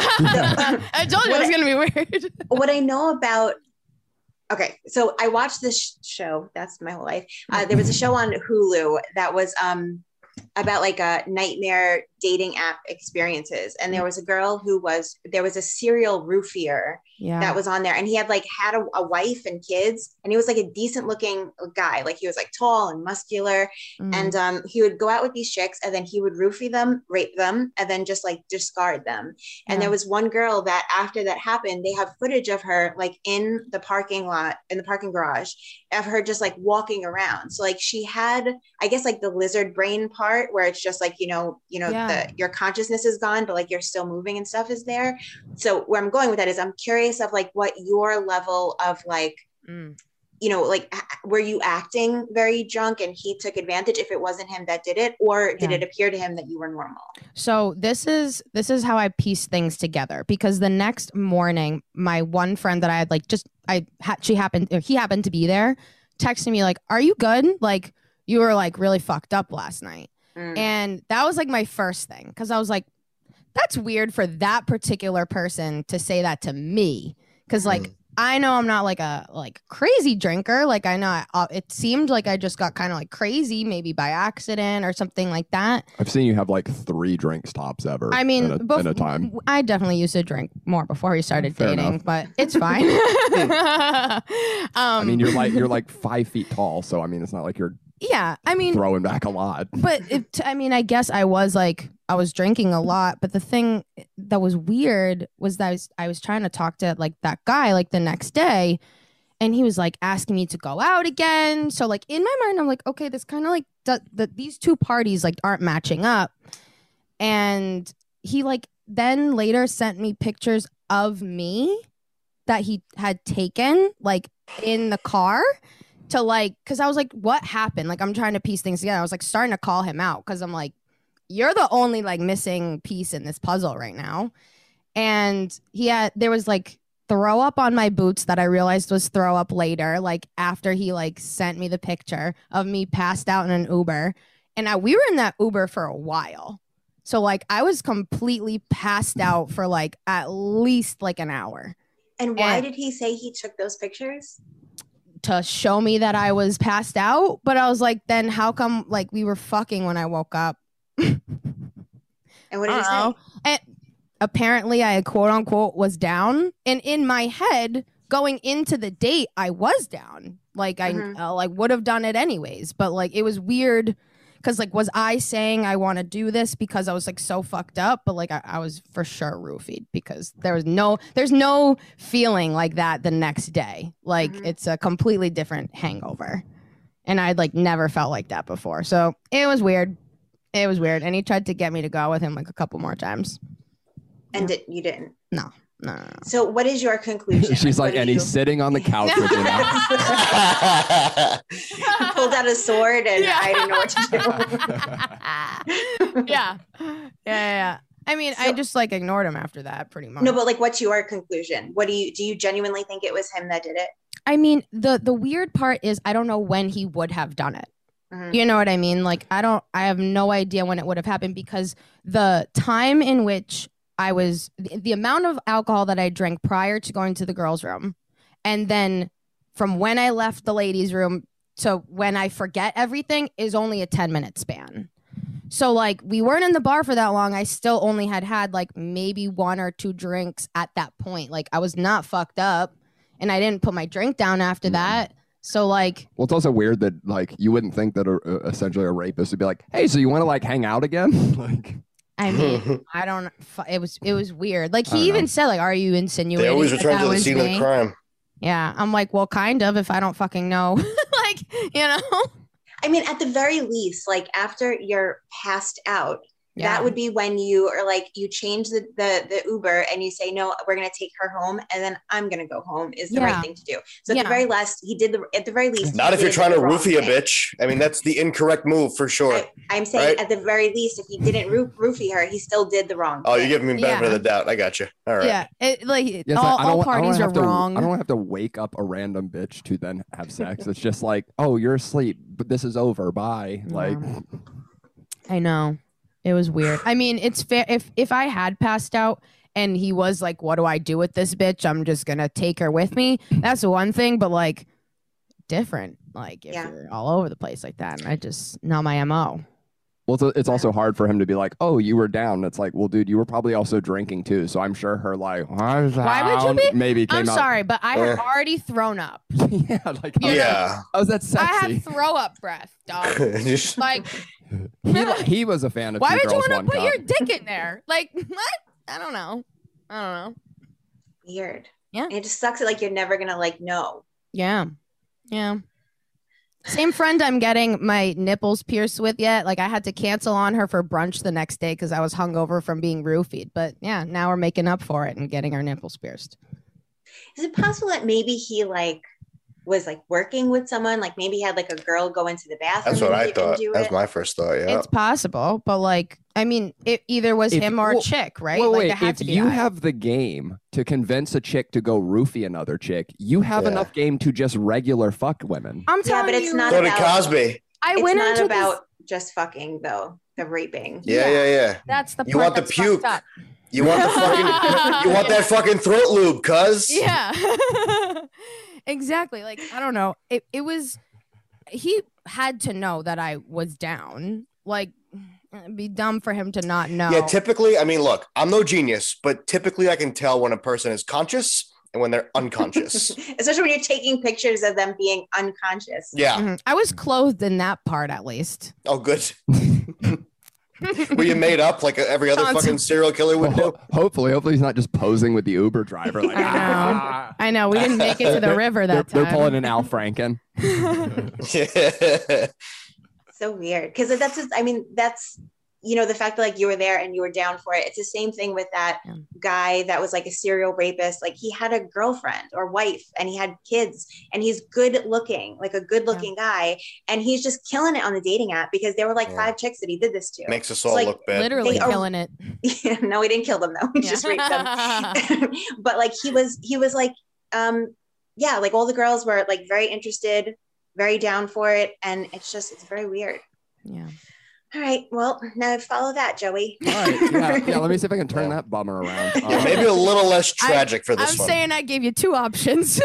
I told you it What was I- going to be weird. what I know about okay, so I watched this sh- show. That's my whole life. Uh, there was a show on Hulu that was um about like a nightmare dating app experiences, and there was a girl who was there was a serial roofier Yeah. that was on there, and he had like had a, a wife and kids, and he was like a decent looking guy, like he was like tall and muscular. Mm. And um, he would go out with these chicks, and then he would roofie them, rape them, and then just like discard them. And Yeah. there was one girl that after that happened, they have footage of her like in the parking lot, in the parking garage, of her just like walking around. So like she had, I guess like the lizard brain part where it's just like, you know, you know, Yeah. the your consciousness is gone, but like you're still moving and stuff is there. So where I'm going with that is I'm curious of like what your level of like, Mm. you know, like h- were you acting very drunk and he took advantage if it wasn't him that did it, or did Yeah. it appear to him that you were normal? So this is this is how I piece things together, because the next morning, my one friend that I had like just I had she happened or he happened to be there, texting me like, "Are you good? Like you were like really fucked up last night." Mm. And that was like my first thing, because I was like, that's weird for that particular person to say that to me, because like Mm. I know I'm not like a like crazy drinker. Like I know I, uh, it seemed like I just got kind of like crazy, maybe by accident or something like that. I've seen you have like three drinks tops ever. I mean, in a, bef- in a time. I definitely used to drink more before we started Fair dating, enough. but it's fine. um, I mean, you're like you're like five feet tall, so I mean, it's not like you're yeah. I mean, throwing back a lot. but it, I mean, I guess I was like, I was drinking a lot. But the thing that was weird was that I was, I was trying to talk to like that guy like the next day, and he was like asking me to go out again. So like in my mind, I'm like, okay, this kind of like the, the, these two parties like aren't matching up. And he like then later sent me pictures of me that he had taken like in the car to like, because I was like, what happened? Like, I'm trying to piece things together. I was like starting to call him out because I'm like, you're the only like missing piece in this puzzle right now. And he had, there was like throw up on my boots that I realized was throw up later, like after he like sent me the picture of me passed out in an Uber. And I, we were in that Uber for a while. So like I was completely passed out for like at least like an hour. And why And- did he say he took those pictures? To show me that I was passed out. But I was like, then how come like we were fucking when I woke up? And what did he say? Uh-oh. And apparently I quote unquote was down. And in my head, going into the date, I was down. Like I Mhm. uh, like would have done it anyways. But like it was weird because like was I saying I want to do this because I was like so fucked up? But like I, I was for sure roofied because there was no there's no feeling like that the next day. Like Mhm. it's a completely different hangover. And I'd like never felt like that before. So it was weird. It was weird. And he tried to get me to go with him like a couple more times. And did, you didn't. No, no, no, no. So what is your conclusion? She's like, what do and you- he's sitting on the couch with you now. He pulled out a sword and Yeah. I didn't know what to do. yeah. yeah, yeah, yeah. I mean, I So- just like ignored him after that, pretty much. No, but like, what's your conclusion? What do you do? You genuinely think it was him that did it? I mean, the the weird part is I don't know when he would have done it. Mhm. You know what I mean? Like, I don't. I have no idea when it would have happened because the time in which I was, the, the amount of alcohol that I drank prior to going to the girls' room, and then from when I left the ladies' room to when I forget everything is only a ten minute span. So like we weren't in the bar for that long. I still only had had like maybe one or two drinks at that point. Like I was not fucked up, and I didn't put my drink down after that. So like, Well, it's also weird that like you wouldn't think that a, a- essentially a rapist would be like, "Hey, so you want to like hang out again?" Like, I mean, I don't. fu- It was it was weird. Like I don't he even know. said like, "Are you insinuating?" They always that return that to the was scene of me?" the crime. Yeah, I'm like, well, kind of. If I don't fucking know, like you know. I mean, at the very least, like after you're passed out, Yeah. that would be when you are like, you change the, the, the Uber and you say, no, we're going to take her home. And then I'm going to go home is the Yeah. right thing to do. So at Yeah. the very last, he did the, at the very least. Not he if you're did trying to the wrong roofie a thing. bitch. I mean, that's the incorrect move for sure. I, I'm saying Right? at the very least, if he didn't roo- roofie her, he still did the wrong Oh, thing. you're giving me benefit Yeah. of the doubt. I got you. All right. Yeah, it, like yeah, it's all, like, I don't, all wa- I don't parties are have to, wrong. I don't have to wake up a random bitch to then have sex. It's just like, oh, you're asleep, but this is over. Bye. Like, I know. It was weird. I mean, it's fair if if I had passed out and he was like, "What do I do with this bitch? I'm just gonna take her with me." That's one thing, but like different. Like if Yeah. you're all over the place like that, and I just not my M O. well, it's, it's also hard for him to be like, oh, you were down. It's like, well, dude, you were probably also drinking too. So I'm sure her like, Why would you be? Maybe came I'm out. sorry, but I had Eh. already thrown up. yeah, like, You know, Yeah. how's that I sexy? had throw up breath, dog. Just- Like, he, li- he was a fan of why Two would you Girls, want to One put Cup. your dick in there? Like, what? I don't know. I don't know. Weird. Yeah. And it just sucks that like you're never going to like know. Yeah. Yeah. Same friend I'm getting my nipples pierced with yet. Like I had to cancel on her for brunch the next day because I was hungover from being roofied. But yeah, now we're making up for it and getting our nipples pierced. Is it possible that maybe he like was like working with someone? Like maybe he had like a girl go into the bathroom. That's what and I he didn't thought. do That's it? my first thought. Yeah. It's possible, but like, I mean, it either was If- him or well, a chick, right? Well, like, wait, it had if to be you either. have the game to convince a chick to go roofie another chick, you have Yeah. enough game to just regular fuck women. I'm Yeah, telling but it's you, not So did about- Cosby. I It's went not into about this. just fucking though, the raping. Yeah, yeah, yeah. That's the You part want the that's puke. fucked up. You want the fucking. You want that fucking throat lube, cuz. Yeah. Exactly. Like, I don't know. It it was he had to know that I was down. Like it'd be dumb for him to not know. Yeah, typically, I mean, look, I'm no genius, but typically I can tell when a person is conscious and when they're unconscious. Especially when you're taking pictures of them being unconscious. Yeah. Mhm. I was clothed in that part at least. Oh, good. Were you made up like every other Sounds- fucking serial killer would do? Ho- hopefully, hopefully he's not just posing with the Uber driver. Like, I know. "Ah." I know. We didn't make it to the river They're, that they're time. pulling an Al Franken. Yeah. So weird. Because that's just, I mean, that's, you know, the fact that like you were there and you were down for it. It's the same thing with that Yeah. guy that was like a serial rapist. Like he had a girlfriend or wife and he had kids and he's good looking, like a good looking guy. And he's just killing it on the dating app because there were like Yeah. five chicks that he did this to. Makes us all like, look bad. Literally They are- killing it. No, he didn't kill them though. He Yeah. just raped them. But like he was, he was like, um, yeah, like all the girls were like very interested, very down for it. And it's just, it's very weird. Yeah. All right. Well, now follow that, Joey. All right. Yeah, yeah. Let me see if I can turn that bummer around. Yeah, Um, maybe a little less tragic I, for this I'm one. saying I gave you two options.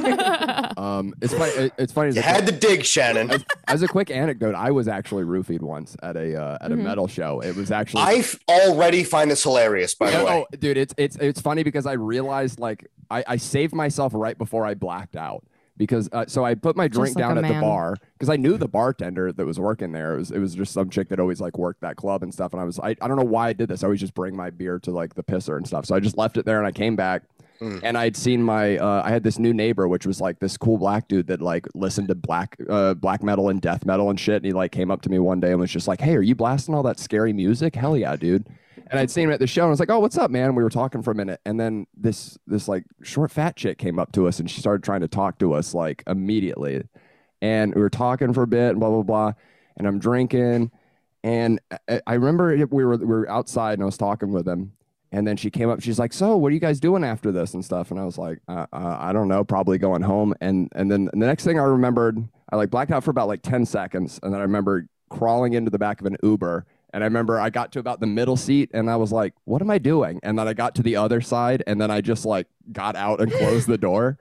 um, it's funny. It, it's funny. as You a had quick- to dig, Shannon. as, as a quick anecdote, I was actually roofied once at a uh, at a Mhm. metal show. It was actually. I f- already find this hilarious, by the Yeah, way. oh, dude, it's it's it's funny because I realized like I, I saved myself right before I blacked out because uh, so I put my drink like down a at the man. bar because I knew the bartender that was working there. It was it was just some chick that always like worked that club and stuff. And I was I, I don't know why I did this. I always just bring my beer to like the pisser and stuff. So I just left it there and I came back. Mm. And I'd seen my, uh, I had this new neighbor, which was like this cool black dude that like listened to black, uh, black metal and death metal and shit. And he like came up to me one day and was just like, "Hey, are you blasting all that scary music? Hell yeah, dude!" And I'd seen him at the show and I was like, "Oh, what's up, man?" And we were talking for a minute, and then this this like short fat chick came up to us and she started trying to talk to us like immediately, and we were talking for a bit and blah blah blah, and I'm drinking, and I, I remember we were we were outside and I was talking with him. And then she came up. She's like, "So, what are you guys doing after this and stuff?" And I was like, uh, uh, "I don't know. Probably going home." And and then the next thing I remembered, I like blacked out for about like ten seconds, and then I remember crawling into the back of an Uber. And I remember I got to about the middle seat, and I was like, "What am I doing?" And then I got to the other side, and then I just like got out and closed the door.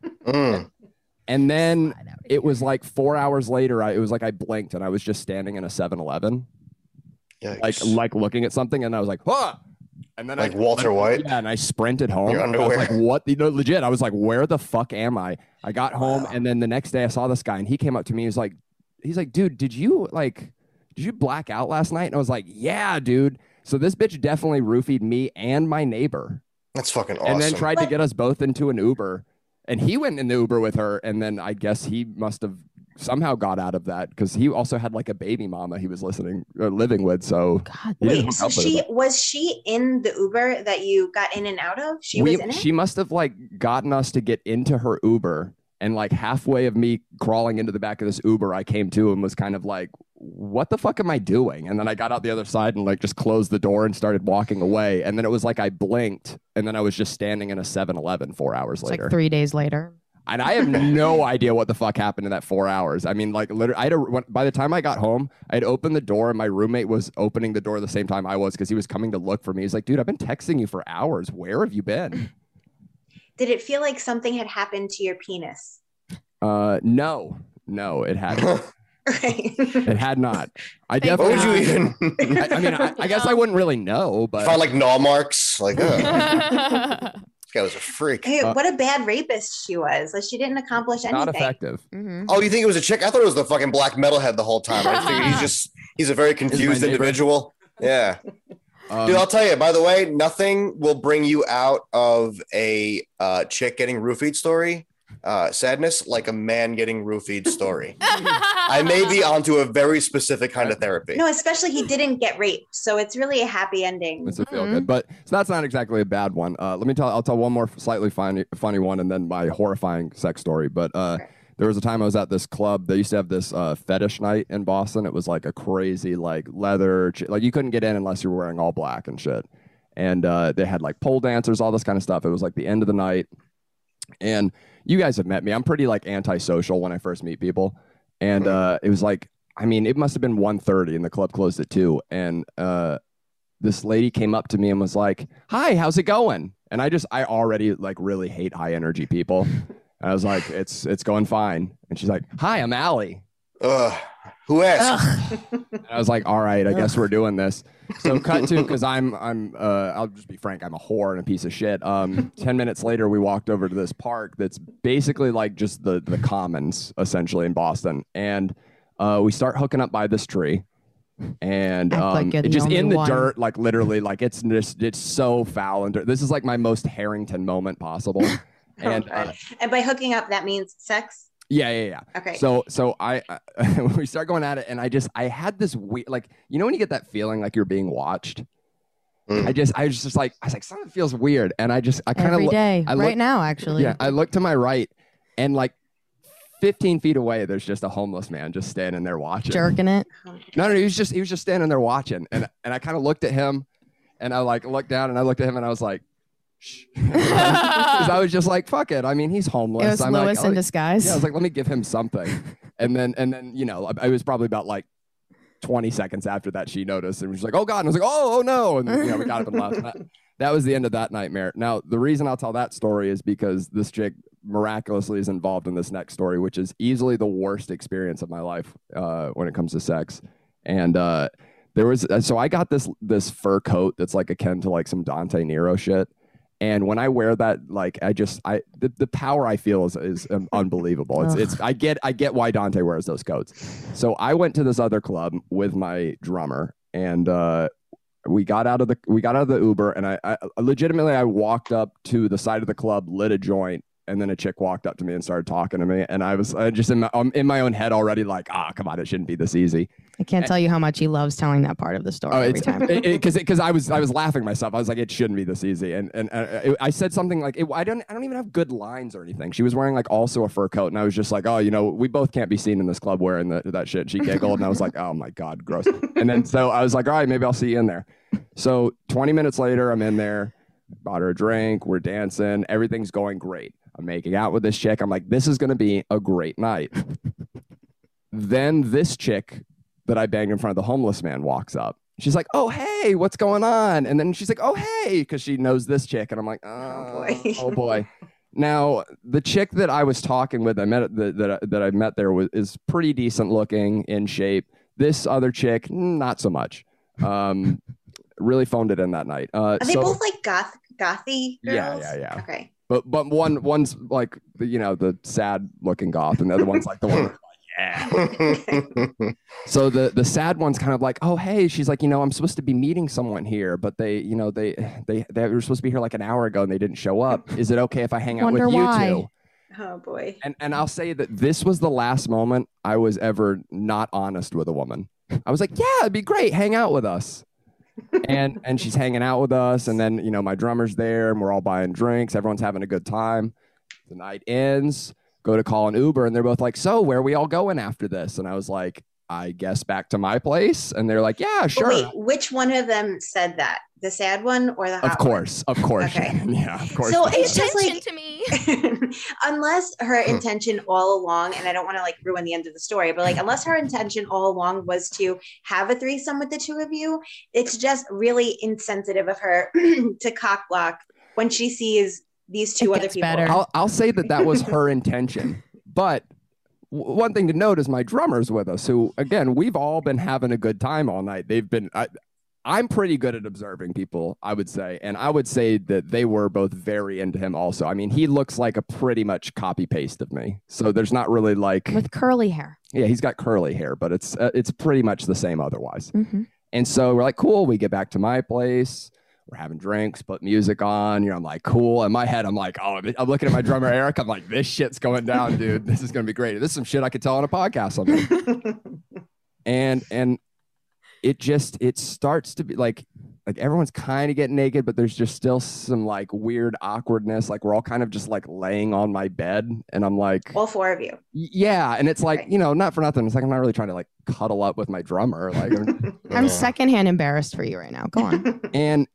Mm. And then it was like four hours later. I, it was like I blinked, and I was just standing in a seven eleven, Yikes. like like looking at something, and I was like, "Huh." And then Like I, Walter White? Yeah, and I sprinted home. Your I was underwear. like, what? You know, legit. I was like, where the fuck am I? I got home, and then the next day I saw this guy, and he came up to me. He's like, he's like, "Dude, did you like, did you black out last night?" And I was like, "Yeah, dude." So this bitch definitely roofied me and my neighbor, That's fucking awesome. and then tried to get us both into an Uber. And he went in the Uber with her, and then I guess he must have somehow got out of that because he also had like a baby mama he was listening, uh, living with. So God, he didn't Wait, hook so up with she her. was she in the Uber that you got in and out of? She we, was in it. She must have like gotten us to get into her Uber, and like halfway of me crawling into the back of this Uber, I came to and was kind of like, "What the fuck am I doing?" And then I got out the other side and like just closed the door and started walking away. And then it was like I blinked, and then I was just standing in a seven eleven four hours it's later. like three days later. And I have no idea what the fuck happened in that four hours. I mean, like, literally, I had a, when, by the time I got home, I had opened the door, and my roommate was opening the door the same time I was because he was coming to look for me. He's like, "Dude, I've been texting you for hours. Where have you been?" Did it feel like something had happened to your penis? Uh, no, no, it hadn't. Right. It had not. I Thank What would definitely. you God. even I, I mean, I, I guess I wouldn't really know, but find like gnaw marks? Like, oh, this guy was a freak. Hey, Uh, what a bad rapist she was. Like she didn't accomplish anything. not effective. Mhm. Oh, you think it was a chick? I thought it was the fucking black metalhead the whole time. I figured he's just he's a very confused neighbor. individual. Yeah. Um, Dude, I'll tell you, by the way, nothing will bring you out of a uh, chick getting roofied story, uh, sadness, like a man getting roofied story. I may be onto a very specific kind of therapy. No, especially he didn't get raped, so it's really a happy ending. It's a feel Mhm. good, but so that's not exactly a bad one. Uh, let me tell. I'll tell one more slightly funny, funny one, and then my horrifying sex story. But uh, Okay. there was a time I was at this club. They used to have this uh, fetish night in Boston. It was like a crazy, like leather, ch- like you couldn't get in unless you were wearing all black and shit. And uh, they had like pole dancers, all this kind of stuff. It was like the end of the night, and you guys have met me. I'm pretty like antisocial when I first meet people, and uh, it was like. I mean, it must have been one thirty and the club closed at two. And uh, this lady came up to me and was like, "Hi, how's it going?" And I just, I already like really hate high energy people. And I was like, it's, it's going fine. And she's like, "Hi, I'm Allie." Ugh. Who asked? Ugh. And I was like, "All right, I guess we're doing this." So cut to, cause I'm, I'm, uh, I'll just be frank. I'm a whore and a piece of shit. Um, ten minutes later, we walked over to this park that's basically like just the, the commons essentially in Boston. And Uh, we start hooking up by this tree, and Act um, like you're it the just in only the one. dirt, like literally, like it's just it's so foul and dirt. This is like my most Harrington moment possible. And uh, And by hooking up, that means sex. yeah, yeah, yeah. Okay. So, so I uh, we start going at it, and I just I had this weird, like you know when you get that feeling like you're being watched. Mm. I just I was just like I was like something feels weird, and I just I kind of Every day, I right look- now, actually. yeah, I look to my right, and like fifteen feet away, there's just a homeless man just standing there watching. Jerking it. No, no, he was just he was just standing there watching, and and I kind of looked at him, and I like looked down, and I looked at him, and I was like, shh, because I was just like, fuck it. I mean, he's homeless. It was I'm Lewis like, in oh, disguise. yeah, I was like, let me give him something, and then and then you know, I, I was probably about like twenty seconds after that, she noticed and was like, oh God. And I was like, oh, oh no. And you know, we got up and left. That, that was the end of that nightmare. Now, the reason I'll tell that story is because this chick miraculously is involved in this next story, which is easily the worst experience of my life uh, when it comes to sex. And uh, there was, so I got this, this fur coat that's like akin to like some Dante Nero shit. And when I wear that, like, I just, I, the, the power I feel is, is um, unbelievable. It's, it's, I get, I get why Dante wears those coats. So I went to this other club with my drummer, and uh, we got out of the, we got out of the Uber, and I, I legitimately, I walked up to the side of the club, lit a joint, and then a chick walked up to me and started talking to me. And I was I just in my, um, in my own head already like, ah, come on, it shouldn't be this easy. I can't and, tell you how much he loves telling that part of the story oh, every time. Because because I was I was laughing myself. I was like, it shouldn't be this easy. And and uh, I said something like, it, I don't I don't even have good lines or anything. She was wearing like also a fur coat, and I was just like, oh, you know, we both can't be seen in this club wearing the, that shit. She giggled, and I was like, oh my God, gross. And then so I was like, all right, maybe I'll see you in there. So twenty minutes later, I'm in there, bought her a drink, we're dancing, everything's going great. I'm making out with this chick. I'm like, this is going to be a great night. Then this chick that I banged in front of the homeless man walks up. She's like, oh, hey, what's going on? And then she's like, oh, hey, because she knows this chick. And I'm like, oh, oh boy. oh, boy. Now, the chick that I was talking with, I met that, that, that I met there was, is pretty decent looking, in shape. This other chick, not so much. Um, really phoned it in that night. Uh, Are they so, both like goth, gothy girls? Yeah, yeah, yeah. Okay. But but one one's like the, you know, the sad looking goth, and the other one's like the one who's like, yeah. So the the sad one's kind of like, oh hey, she's like, you know, I'm supposed to be meeting someone here, but they, you know, they they they were supposed to be here like an hour ago and they didn't show up. Is it okay if I hang out Wonder with you why. two? Oh boy. And and I'll say that this was the last moment I was ever not honest with a woman. I was like, yeah, it'd be great, hang out with us. and and she's hanging out with us, and then, you know, my drummer's there and we're all buying drinks, everyone's having a good time. The night ends, go to call an Uber, and they're both like, so where are we all going after this? And I was like, I guess back to my place. And they're like, yeah, sure. Wait, which one of them said that? The sad one or the hot Of course, one? of course. Okay. Yeah, of course. So Pay it's just attention like, to me. unless her intention all along, and I don't want to like ruin the end of the story, but like unless her intention all along was to have a threesome with the two of you, it's just really insensitive of her to cock block when she sees these two It other gets people. better. I'll, I'll say that that was her intention. But w- one thing to note is my drummer's with us, who, again, we've all been having a good time all night. They've been... I, I'm pretty good at observing people, I would say. And I would say that they were both very into him also. I mean, he looks like a pretty much copy paste of me. So there's not really like... With curly hair. Yeah, he's got curly hair, but it's uh, it's pretty much the same otherwise. Mm-hmm. And so we're like, cool. We get back to my place. We're having drinks, put music on. You know, I'm like, cool. In my head, I'm like, oh, I'm looking at my drummer, Eric. I'm like, this shit's going down, dude. This is going to be great. This is some shit I could tell on a podcast someday. and, and, it just, it starts to be like, like everyone's kind of getting naked, but there's just still some like weird awkwardness. Like we're all kind of just like laying on my bed, and I'm like, all four of you. Yeah. And it's like, Right. you know, not for nothing. It's like, I'm not really trying to like cuddle up with my drummer. Like, I'm, I'm secondhand embarrassed for you right now. Go on. and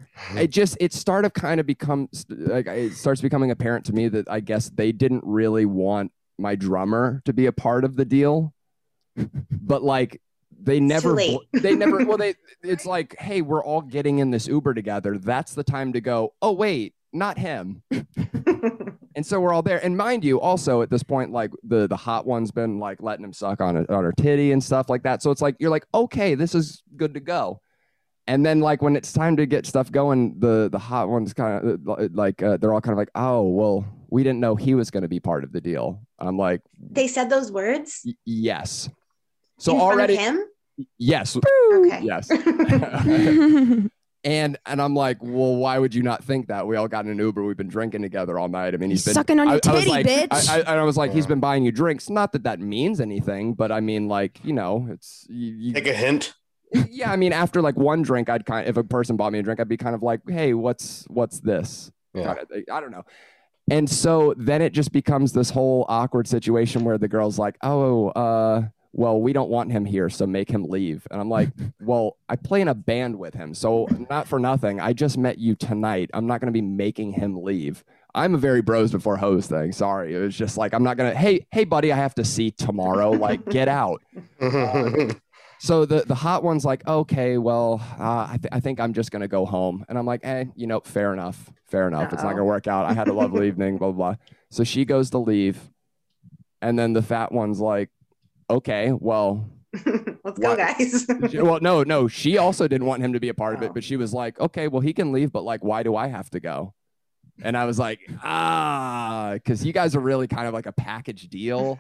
it just, it started kind of become like, it starts becoming apparent to me that I guess they didn't really want my drummer to be a part of the deal, but like, They never, they never, well, they, it's like, hey, we're all getting in this Uber together. That's the time to go, oh, wait, not him. And so we're all there. And mind you, also at this point, like the, the hot one's been like letting him suck on, a, on her titty and stuff like that. So it's like, you're like, okay, this is good to go. And then like when it's time to get stuff going, the, the hot one's kind of like, uh, they're all kind of like, oh, well, we didn't know he was going to be part of the deal. I'm like, they said those words? Y- yes. So in already, front of him? Yes. Okay. Yes. and and I'm like, well, why would you not think that? We all got in an Uber. We've been drinking together all night. I mean, he's, He's been sucking on your I, I was titty, like, bitch. I, I, and I was like, he's been buying you drinks. Not that that means anything, but I mean, like, you know, it's you, you, Take a hint. Yeah, I mean, after like one drink, I'd kind of, if a person bought me a drink, I'd be kind of like, hey, what's what's this? Yeah. Kind of, I don't know. And so then it just becomes this whole awkward situation where the girl's like, oh, uh. well, we don't want him here, so make him leave. And I'm like, well, I play in a band with him, so not for nothing. I just met you tonight. I'm not going to be making him leave. I'm a very bros before hoes thing. Sorry. It was just like, I'm not going to, hey, hey, buddy, I have to see tomorrow. Like, get out. Uh, So the, the hot one's like, okay, well, uh, I, th- I think I'm just going to go home. And I'm like, eh, you know, fair enough. Fair enough. Uh-oh. It's not going to work out. I had a lovely evening, blah, blah, blah. So she goes to leave. And then the fat one's like, okay, well. Let's go, guys. she, well, no, no. She also didn't want him to be a part oh. of it. But she was like, okay, well, he can leave. But like, why do I have to go? And I was like, ah, because you guys are really kind of like a package deal.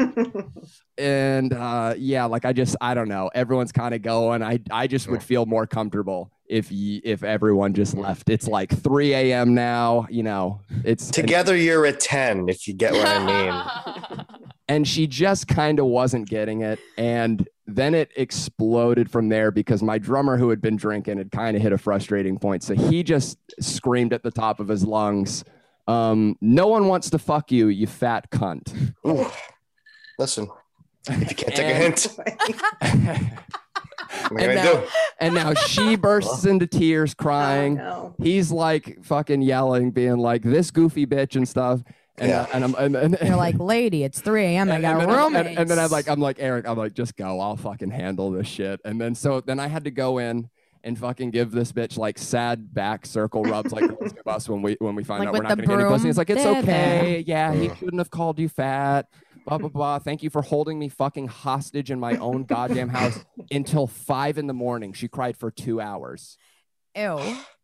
and uh, yeah, like I just, I don't know. Everyone's kind of going. I, I just would feel more comfortable if you, if everyone just left. It's like three a.m. now, you know, it's together. And, you're at ten, if you get what I mean. And she just kind of wasn't getting it. And then it exploded from there because my drummer who had been drinking had kind of hit a frustrating point. So he just screamed at the top of his lungs, um, no one wants to fuck you, you fat cunt. Ooh. Listen, if you can't take and, a hint. What and, I now, do? and now she bursts into tears crying. Oh, no. He's like fucking yelling, being like, this goofy bitch and stuff. And, yeah. uh, and I'm and, and, you're like, lady, it's three a.m. I got roommates. And, and then I'm like, I'm like, Eric, I'm like, just go. I'll fucking handle this shit. And then so then I had to go in and fucking give this bitch like sad back circle rubs like girls give us when we when we find like out we're with not the gonna get any pussy. It's like, it's there, okay. there. Yeah, he shouldn't have called you fat. Blah blah blah. Thank you for holding me fucking hostage in my own goddamn house until five in the morning. She cried for two hours. Ew.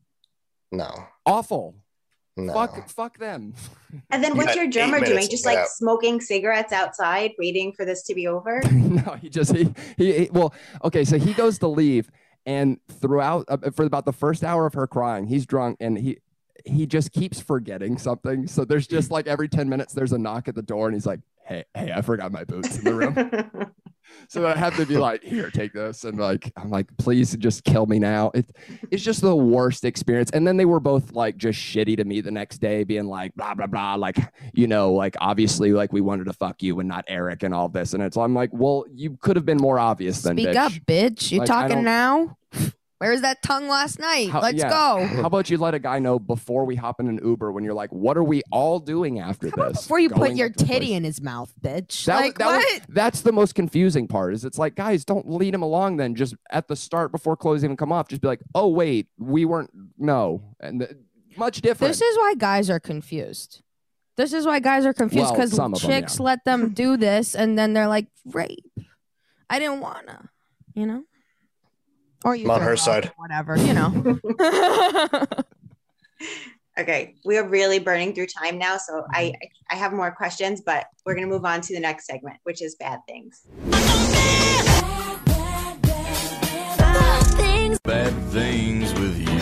No. Awful. No. Fuck, fuck them. And then what's your drummer doing? Just like out. smoking cigarettes outside, waiting for this to be over? No, he just he, he he well, okay, so he goes to leave, and throughout uh, for about the first hour of her crying, he's drunk, and he he just keeps forgetting something. So there's just like every ten minutes, there's a knock at the door, and he's like, "Hey, hey, I forgot my boots in the room." So I have to be like, here, take this. And like, I'm like, please just kill me now. It, it's just the worst experience. And then they were both like just shitty to me the next day, being like, blah, blah, blah. Like, you know, like obviously like we wanted to fuck you and not Eric and all this. And it's, I'm like, well, you could have been more obvious than Speak bitch. up, bitch. You Like, talking now? Where was that tongue last night? How, Let's yeah. go. How about you let a guy know before we hop in an Uber when you're like, what are we all doing after How about this? before you put Going your back to the titty place. in his mouth, bitch. That, like, that what? was- that's the most confusing part is it's like, guys, don't lead him along then. Just at the start before clothes even come off, just be like, oh, wait, we weren't, no. And th- much different. This is why guys are confused. This is why guys are confused Well, because some of them, chicks yeah. let them do this and then they're like, rape. I didn't wanna, you know? Or you I'm on throw her it off side. or whatever, you know. Okay, we are really burning through time now, so I I have more questions, but we're gonna move on to the next segment, which is bad things. Bad things with you.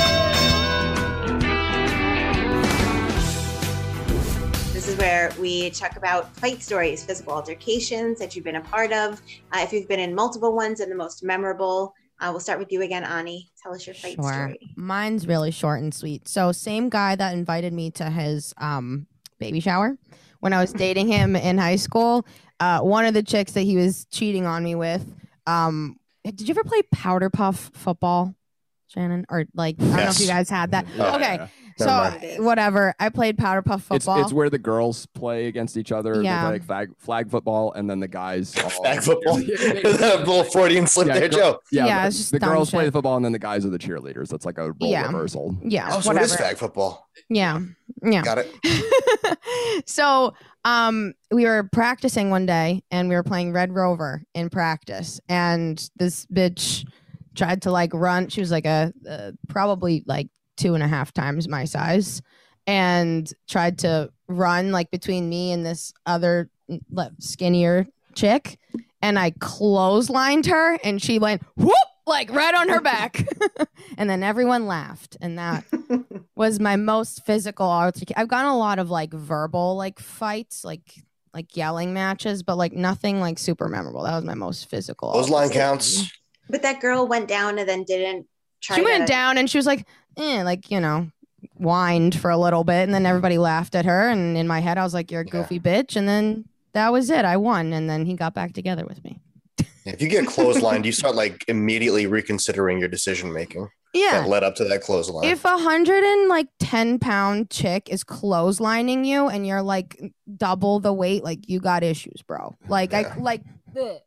This is where we talk about fight stories, physical altercations that you've been a part of. Uh, if you've been in multiple ones and the most memorable. Uh, we'll start with you again, Ani. Tell us your fight Sure. story. Mine's really short and sweet. So same guy that invited me to his um, baby shower when I was dating him in high school. Uh, one of the chicks that he was cheating on me with. Um, did you ever play powder puff football, Shannon? Or like, I don't know if you Yes. guys had that. Yeah, okay. yeah. So Never. whatever. I played powder puff It's, football. it's where the girls play against each other. Yeah. They play like flag, flag football, and then the guys. all- Flag football. That little Freudian slip Yeah, there, gr- Joe. Yeah, Yeah, the, it's just the dumb girls play shit. the football, and then the guys are the cheerleaders. That's like a role Yeah. reversal. yeah. Oh, so whatever. it is flag football. Yeah. Yeah. Got it. So um we were practicing one day and we were playing Red Rover in practice and this bitch tried to like run. She was like a, uh probably like two and a half times my size and tried to run like between me and this other le- skinnier chick and I clotheslined her and she went whoop like right on her back and then everyone laughed and that was my most physical altercation. I've gotten a lot of like verbal like fights, like like yelling matches, but like nothing like super memorable. That was my most physical. Those line altercation. counts. But that girl went down and then didn't try She went to- down and she was like, eh, like, you know, whined for a little bit and then everybody laughed at her. And in my head, I was like, you're a goofy bitch. And then that was it. I won. And then he got back together with me. If you get clotheslined, you start like immediately reconsidering your decision making. Yeah. That led up to that clothesline. If a hundred and like ten pound chick is clotheslining you and you're like double the weight, like you got issues, bro. Like Yeah. I like ugh.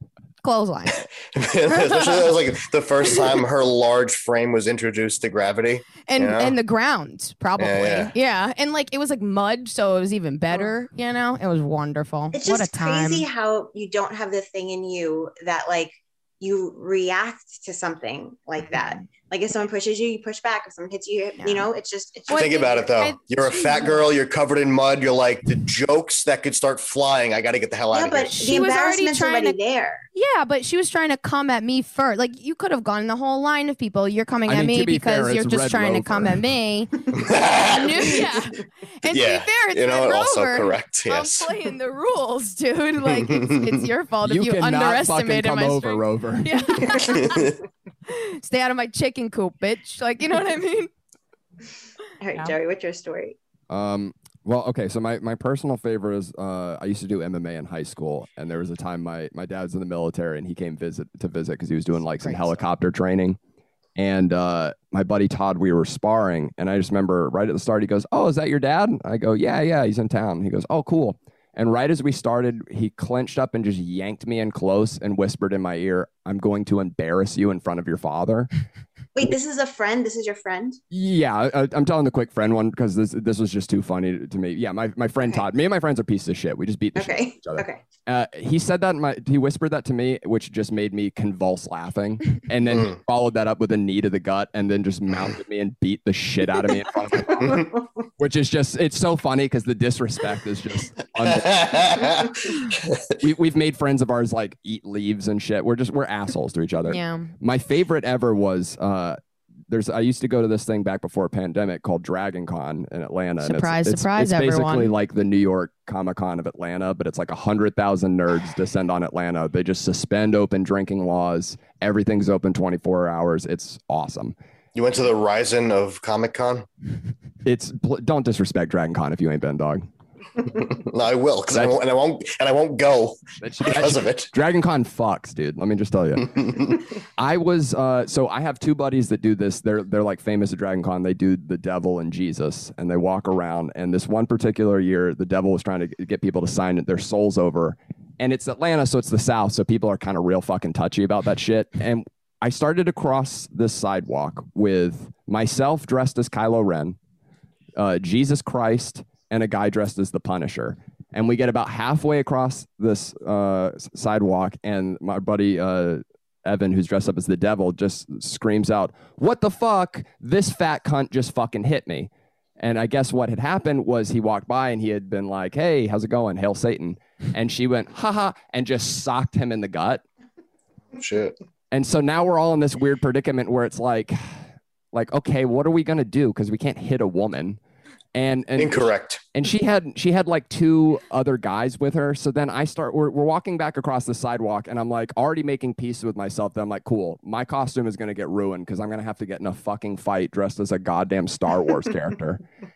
Clothesline. Especially that was like the first time her large frame was introduced to gravity. And you know? and the ground, probably. Yeah, Yeah, yeah. And like it was like mud, so it was even better, you know? It was wonderful. It's what just a time. crazy how you don't have the thing in you that like you react to something like that. Like if someone pushes you, you push back. If someone hits you, Yeah. you know, it's just. It's just Think about it though. I- You're a fat girl. You're covered in mud. You're like the jokes that could start flying. I got to get the hell Yeah, out of but here. She the was already embarrassment's trying already to- there. Yeah, but she was trying to come at me first. Like you could have gone the whole line of people. You're coming I at mean, me to be because fair, you're it's just Red trying to Rover. come at me. yeah. And to be Yeah, fair, it's you know Red what? Also Rover. correct. Yes. I'm playing the rules, dude. Like it's, it's your fault You if you cannot fucking underestimated come my over, strength. Rover. Yeah. Stay out of my chicken coop, bitch. Like you know what I mean? All right, Yeah. Joey, what's your story? Um, well, okay. So my, my personal favorite is uh, I used to do M M A in high school, and there was a time my my dad's in the military, and he came visit to visit because he was doing like some Great. helicopter training. And uh, my buddy Todd, we were sparring, and I just remember right at the start, he goes, "Oh, is that your dad?" I go, "Yeah, yeah, he's in town." He goes, "Oh, cool." And right as we started, he clenched up and just yanked me in close and whispered in my ear, "I'm going to embarrass you in front of your father." Wait, this is a friend. This is your friend. Yeah, I, I'm telling the quick friend one because this this was just too funny to me. Yeah, my, my friend Okay. Todd. Me and my friends are pieces of shit. We just beat the shit out of Okay. each other. Okay. Uh, he said that in my he whispered that to me, which just made me convulse laughing, and then he Mm. followed that up with a knee to the gut, and then just mounted me and beat the shit out of me in front of my father, which is just it's so funny because the disrespect is just. unbelievable. we we've made friends of ours like eat leaves and shit. We're just we're assholes to each other. Yeah. My favorite ever was uh there's I used to go to this thing back before pandemic called Dragon Con in Atlanta. and Surprise, it's, it's, surprise, it's basically everyone. like the New York Comic Con of Atlanta, but it's like a hundred thousand nerds descend on Atlanta. They just suspend open drinking laws. Everything's open twenty-four hours. It's awesome. You went to the Ryzen of Comic Con? It's pl- don't disrespect Dragon Con if you ain't been, dog. No, I will, because I won't, and I won't, and I won't go That's, because of it. Dragon Con fucks, dude. Let me just tell you. I was uh so I have two buddies that do this. They're they're like famous at Dragon Con. They do the devil and Jesus, and they walk around. And this one particular year, the devil was trying to get people to sign their souls over. And it's Atlanta, so it's the South, so people are kind of real fucking touchy about that shit. And I started to cross this sidewalk with myself dressed as Kylo Ren, uh, Jesus Christ, and a guy dressed as the Punisher. And we get about halfway across this uh, s- sidewalk, and my buddy uh, Evan, who's dressed up as the devil, just screams out, "What the fuck? This fat cunt just fucking hit me." And I guess what had happened was he walked by and he had been like, "Hey, how's it going? Hail Satan." And she went, "Haha," and just socked him in the gut. Shit. And so now we're all in this weird predicament where it's like, like, okay, what are we gonna do? Because we can't hit a woman. And, and Incorrect. and she had she had like two other guys with her. So then I start we're, we're walking back across the sidewalk, and I'm like already making peace with myself. That I'm like, cool, my costume is gonna get ruined because I'm gonna have to get in a fucking fight dressed as a goddamn Star Wars character.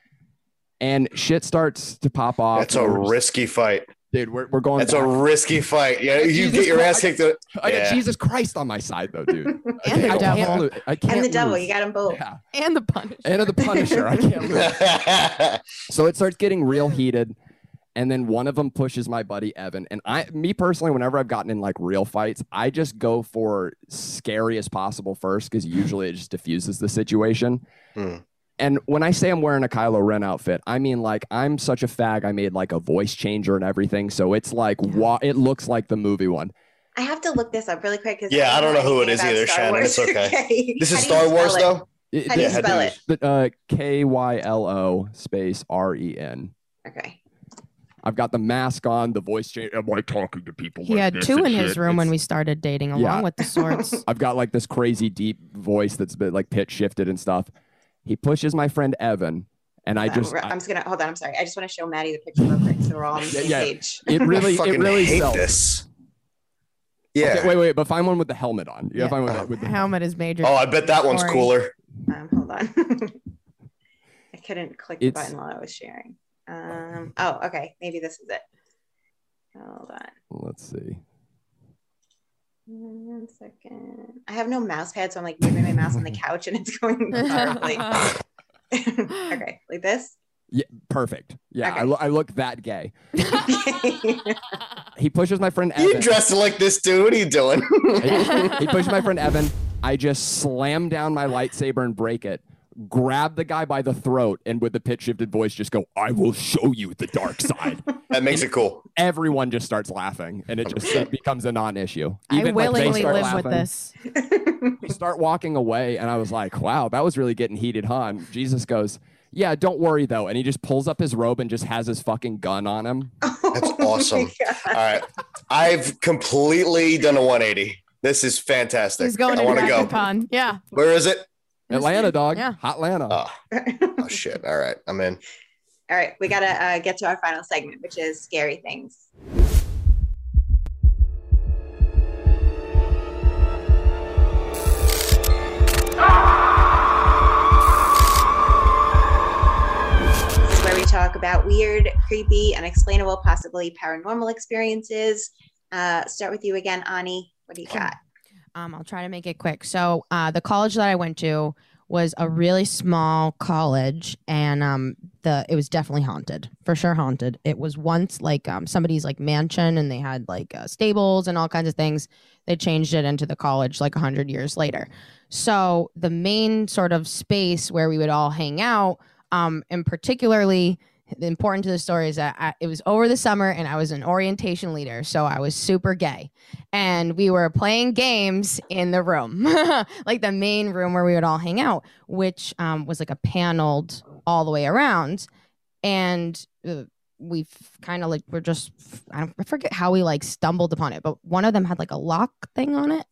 And shit starts to pop off. That's a We're just- risky fight. dude. We're we're going. That's a back. risky fight. Yeah, you Jesus get your ass Christ. kicked. I got Yeah. Jesus Christ on my side though, dude. And the I can't devil. lo- I can't And the devil, lose. you got them both. Yeah. And the Punisher. And the Punisher, I can't lose. So it starts getting real heated, and then one of them pushes my buddy Evan. And I, me personally, whenever I've gotten in like real fights, I just go for scary as possible first because usually it just diffuses the situation. Hmm. And when I say I'm wearing a Kylo Ren outfit, I mean like I'm such a fag. I made like a voice changer and everything, so it's like wa- it looks like the movie one. I have to look this up really quick. 'cause Yeah, I don't know who it anything is about either, Star Shannon. Wars. It's okay. This is How do you Star Wars, spell it? though. It- How do you the- spell it? the, uh, K Y L O space R E N. Okay. I've got the mask on, the voice change. I'm like talking to people. He like had this two and in his shit. room when It's- we started dating, along Yeah. with the swords. I've got like this crazy deep voice that's been like pitch shifted and stuff. He pushes my friend Evan, and I Hold on, just, we're- I- I'm just gonna hold on. I'm sorry. I just want to show Maddie the picture real quick, so we're all on the same Yeah, page. it really, I it fucking really hate sells. this. Yeah. Okay, wait, wait, but find one with the helmet on. You gotta Yeah. find one with, the- with the Helmet is major. Oh, I bet that one's Sorry. cooler. Um, hold on. I couldn't click the It's- button while I was sharing. Um, oh, okay. Maybe this is it. Hold on. Let's see. One second. I have no mouse pad, so I'm like moving my mouse on the couch and it's going horribly. Okay, like this. Yeah, perfect. Yeah, Okay. I, lo- I look that gay. He pushes my friend You Evan. dressed like this dude. What are you doing? he, he pushes my friend Evan. I just slam down my lightsaber and break it. Grab the guy by the throat and with the pitch shifted voice just go, I will show you the dark side. That makes it cool. Everyone just starts laughing and it just it becomes a non-issue. I Even, like, they willingly start live laughing. with this. We start walking away and I was like, wow, that was really getting heated, huh? And Jesus goes, yeah, don't worry though. And he just pulls up his robe and just has his fucking gun on him. That's awesome. All right. I've completely done a one eighty. This is fantastic. He's going I to want to go. Con. Yeah. Where is it? Atlanta, dog. Yeah. Hot Atlanta. Oh. Oh, shit. All right. I'm in. All right, we gotta uh, get to our final segment, which is scary things. This is where we talk about weird, creepy, unexplainable, possibly paranormal experiences. Uh, start with you again, Ani. What do you got? Um, I'll try to make it quick. So uh, the college that I went to was a really small college, and um, the it was definitely haunted, for sure haunted. It was once like um, somebody's like mansion, and they had like uh, stables and all kinds of things. They changed it into the college like a hundred years later. So the main sort of space where we would all hang out, um, and particularly important to the story is that I, it was over the summer and I was an orientation leader. So I was super gay and we were playing games in the room, like the main room where we would all hang out, which um, was like a paneled all the way around. And uh, we kind of like, we're just, I, don't, I forget how we like stumbled upon it, but one of them had like a lock thing on it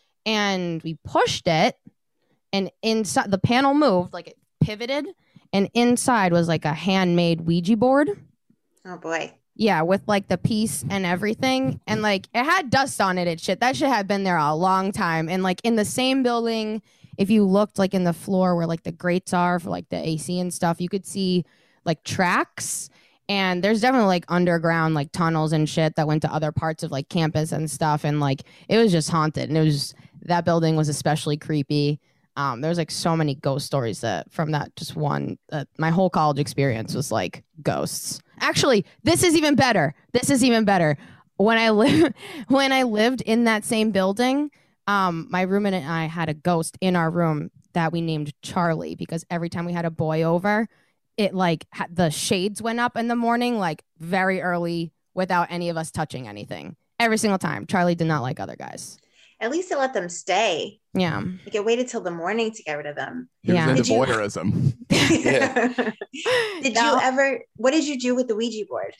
and we pushed it and inside the panel moved, like it pivoted. And inside was like a handmade Ouija board. Oh boy. Yeah, with like the piece and everything. And like it had dust on it and shit. That shit had been there a long time. And like in the same building, if you looked like in the floor where like the grates are for like the A C and stuff, you could see like tracks. And there's definitely like underground like tunnels and shit that went to other parts of like campus and stuff. And like it was just haunted. And it was that building was especially creepy. Um, there was like so many ghost stories that from that just one. Uh, my whole college experience was like ghosts. Actually, this is even better. This is even better. When I live, when I lived in that same building, um, my roommate and I had a ghost in our room that we named Charlie because every time we had a boy over, it like ha- the shades went up in the morning, like very early, without any of us touching anything. Every single time, Charlie did not like other guys. At least it let them stay. Yeah. Like it waited till the morning to get rid of them. He was Yeah. into Did you- voyeurism. Yeah. Did No. you ever, what did you do with the Ouija board?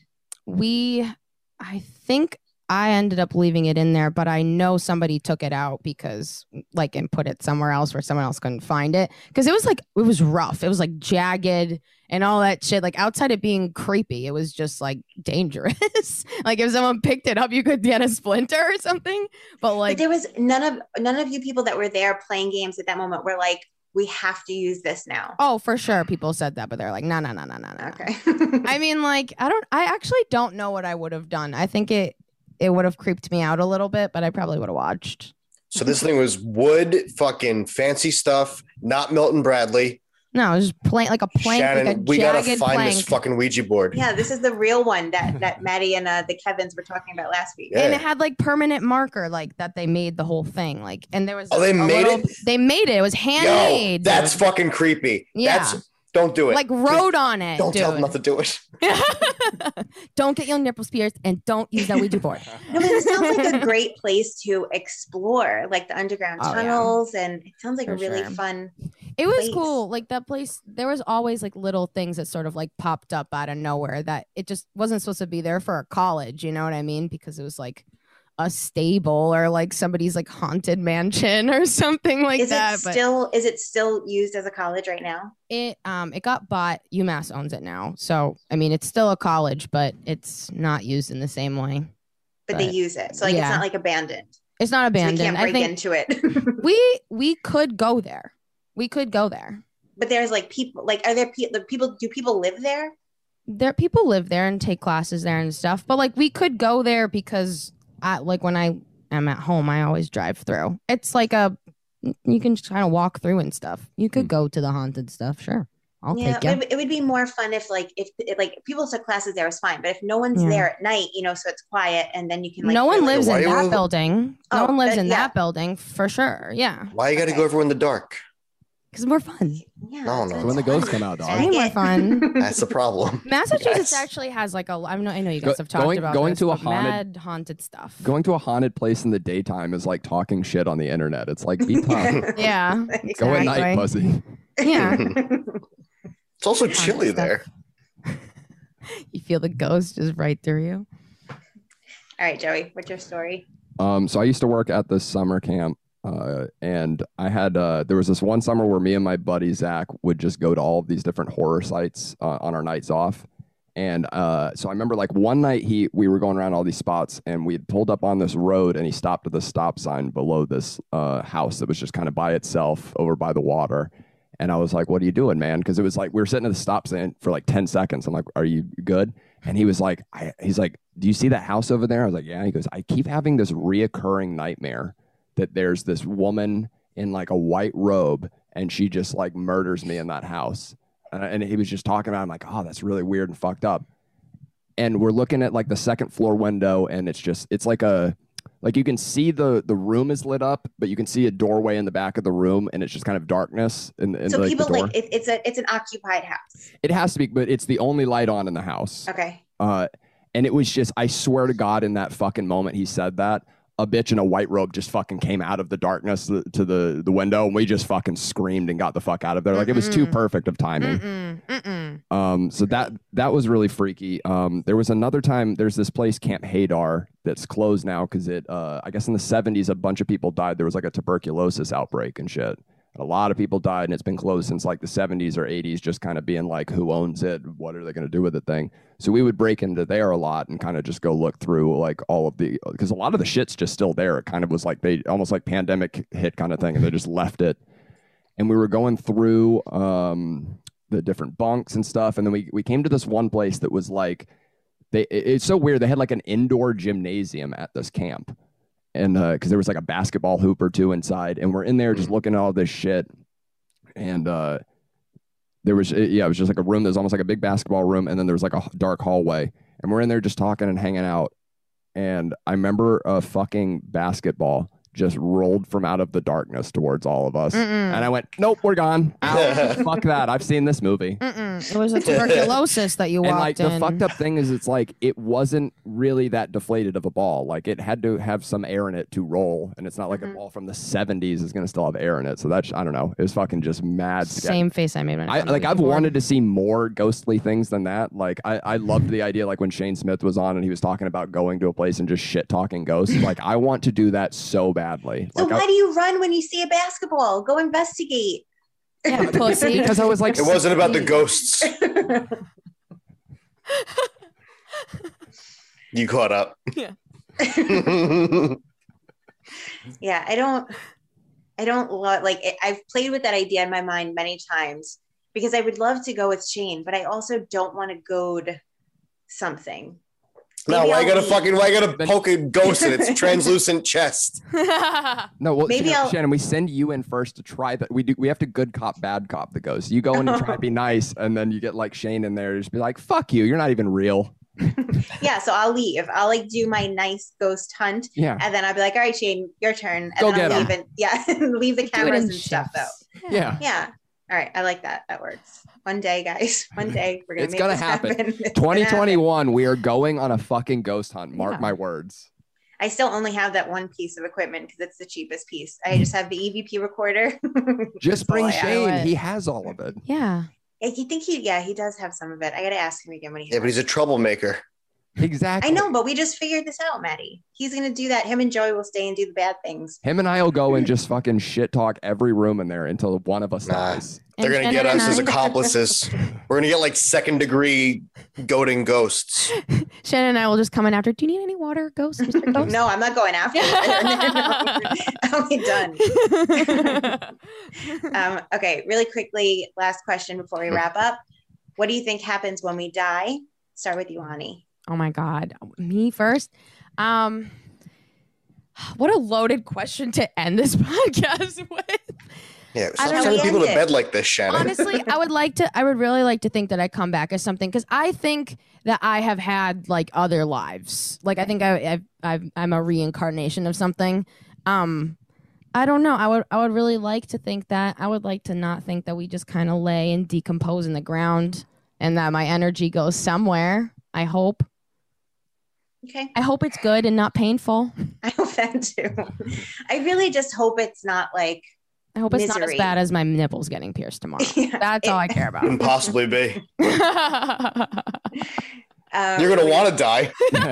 We, I think I ended up leaving it in there, but I know somebody took it out because, like, and put it somewhere else where someone else couldn't find it. Because it was like, it was rough. It was like jagged and all that shit. Like, outside it being creepy, it was just like dangerous. Like, if someone picked it up, you could get a splinter or something. But like, But there was none of, none of you people that were there playing games at that moment were like, we have to use this now. oh, for sure, people said that, but they're like, no, no, no, no, no, no. Okay. I mean, like, I don't, I actually don't know what I would have done. I think it, it would have creeped me out a little bit, but I probably would have watched. So this thing was wood, fucking fancy stuff, not Milton Bradley. No, it was just plain, like a plank, Shannon, like a we gotta jagged find plank. this fucking Ouija board. Yeah, this is the real one that that Maddie and uh, the Kevins were talking about last week. Yeah. And it had like permanent marker, like that they made the whole thing. Like, and there was Oh, they a made little- it? They made it. It was Yo, handmade. that's dude. fucking creepy. Yeah. That's don't do it. like wrote on it. don't dude. tell them not to do it. Don't get your nipples pierced and don't use that Ouija board. No, but it sounds like a great place to explore, like the underground Oh, yeah. tunnels, and it sounds like For a really sure. fun. It was place. cool. Like that place, there was always like little things that sort of like popped up out of nowhere that it just wasn't supposed to be there for a college. You know what I mean? Because it was like a stable or like somebody's like haunted mansion or something like Is that. it but still is it still used as a college right now? it um it got bought. UMass owns it now, so I mean it's still a college, but it's not used in the same way. But, they But, use it, so like yeah. it's not like abandoned. It's not So abandoned. we can't I break think into it. we we could go there. We could go there. But there's like people, like are there pe- the people? Do people live there? There people live there and take classes there and stuff, but like we could go there because I like when I am at home, I always drive through. It's like a you can just kind of walk through and stuff. You could Hmm. go to the haunted stuff, sure. I'll yeah, take you. it, it would be more fun if like if it, like people took classes there, it's fine. But if no one's Yeah. there at night, you know, so it's quiet, and then you can. Like, no one really- lives Why in you that live- building. No Oh, one lives that- in yeah. that building for sure. Yeah, Why you got to Okay. go everywhere in the dark? because we're fun. Yeah, No, it's- no. it's When the fun. ghosts come out, dog. Dang Way more it. fun. That's the problem. Massachusetts Yes. actually has like a. I know, I know you Go- guys have talked going- about going this, to a but haunted- mad haunted stuff. Going to a haunted place in the daytime is like talking shit on the internet. It's like be tough. Yeah, Go at night, Exactly. pussy. yeah. It's also Haunted chilly stuff. there. You feel the ghost just right through you. All right, Joey, what's your story? Um, so I used to work at this summer camp, uh, and I had uh, there was this one summer where me and my buddy Zach would just go to all of these different horror sites uh, on our nights off. And uh, so I remember like one night he we were going around all these spots, and we had pulled up on this road, and he stopped at the stop sign below this uh, house that was just kind of by itself over by the water. And I was like, "What are you doing, man?" Because it was like we were sitting at the stop sign for like ten seconds. I'm like, "Are you good?" And he was like, I, "He's like, do you see that house over there?" I was like, "Yeah." He goes, "I keep having this reoccurring nightmare that there's this woman in like a white robe, and she just like murders me in that house." And, and he was just talking about it. I'm like, "Oh, that's really weird and fucked up." And we're looking at like the second floor window, and it's just it's like a like you can see the the room is lit up, but you can see a doorway in the back of the room, and it's just kind of darkness. In, in So like, people the door. like it, it's a it's an occupied house. It has to be, but it's the only light on in the house. Okay. Uh, and it was just, I swear to God, in that fucking moment he said that, a bitch in a white robe just fucking came out of the darkness to to the, the window, and we just fucking screamed and got the fuck out of there. Like it was too Mm-mm. perfect of timing. Mm-mm, mm-mm. Um, so that that was really freaky. Um, there was another time. There's this place, Camp Hadar, that's closed now because it. Uh, I guess in the seventies, a bunch of people died. There was like a tuberculosis outbreak and shit. And a lot of people died, and it's been closed since like the seventies or eighties. Just kind of being like, who owns it? What are they going to do with the thing? So we would break into there a lot and kind of just go look through like all of the because a lot of the shit's just still there. It kind of was like they almost like pandemic hit kind of thing, and they just left it. And we were going through. Um, the different bunks and stuff, and then we we came to this one place that was like they it- it's so weird. They had like an indoor gymnasium at this camp, and uh because there was like a basketball hoop or two inside, and we're in there just looking at all this shit, and uh there was yeah it was just like a room that was almost like a big basketball room, and then there was like a dark hallway, and we're in there just talking and hanging out, and I remember a fucking basketball just rolled from out of the darkness towards all of us. Mm-mm. And I went, nope, we're gone. Out. Fuck that. I've seen this movie. Mm-mm. It was a tuberculosis that you walked And like the in. fucked up thing is it's like it wasn't really that deflated of a ball. Like it had to have some air in it to roll. And it's not like Mhm. a ball from the seventies is gonna still have air in it. So that's I don't know. It was fucking just mad scary. Same face I made when I, I found the like I've Ouija board. wanted to see more ghostly things than that. Like I, I loved the idea like when Shane Smith was on and he was talking about going to a place and just shit talking ghosts. Like I want to do that so badly. So Like, I- why do you run when you see a basketball? Go investigate. Yeah, pussy. because I was like It wasn't about the sixteen. ghosts. You caught up. Yeah. Yeah, I don't, I don't love, like, it, I've played with that idea in my mind many times because I would love to go with Shane, but I also don't want to goad something. No, Maybe why you I'll gotta leave. fucking why you gotta poke a ghost in its translucent chest? No, well, Maybe Shannon, I'll- Shannon, we send you in first to try that. We do. We have to good cop, bad cop the ghost. You go in and try to be nice, and then you get like Shane in there, just be like, "Fuck you, you're not even real." Yeah, so I'll leave. I'll like do my nice ghost hunt, Yeah, and then I'll be like, "All right, Shane, your turn." And Go then I'll get leave 'em. and yeah, leave the Do it cameras in and stuff though. shifts. yeah. Yeah. All right, I like that. That works. One day, guys. One day we're gonna. It's make gonna this happen. It's gonna happen. twenty twenty-one, we are going on a fucking ghost hunt. Mark Yeah. my words. I still only have that one piece of equipment because it's the cheapest piece. I just have the E V P recorder. Just That's all bring I have. Shane. it. He has all of it. Yeah. I think he, yeah, he does have some of it. I gotta ask him again when he. Yeah, but he's a troublemaker. Exactly. I know, but we just figured this out, Maddie. He's gonna do that. Him and Joey will stay and do the bad things. Him and I will go and just fucking shit talk every room in there until one of us Nah. dies. They're And gonna get Shannon us and as I- accomplices. We're gonna get like second degree goading ghosts. Shannon and I will just come in after. Do you need any water, Ghost, Mister Ghost? No, I'm not going after. I'll be done. Um, okay, really quickly, last question before we wrap up. What do you think happens when we die? Start with you, Ani. Oh my God. Me first. Um, what a loaded question to end this podcast with. Yeah, I stop don't sending know. people to End bed it. like this, Shannon. Honestly, I would like to. I would really like to think that I come back as something because I think that I have had like other lives. Like I think I, I've, I've, I'm a reincarnation of something. Um, I don't know. I would, I would really like to think that. I would like to not think that we just kind of lay and decompose in the ground and that my energy goes somewhere. I hope. Okay. I hope it's good and not painful. I hope that too. I really just hope it's not like. I hope it's not as Misery. bad as my nipples getting pierced tomorrow. Yeah, That's it- all I care about. Couldn't possibly be. Uh, You're gonna want to die.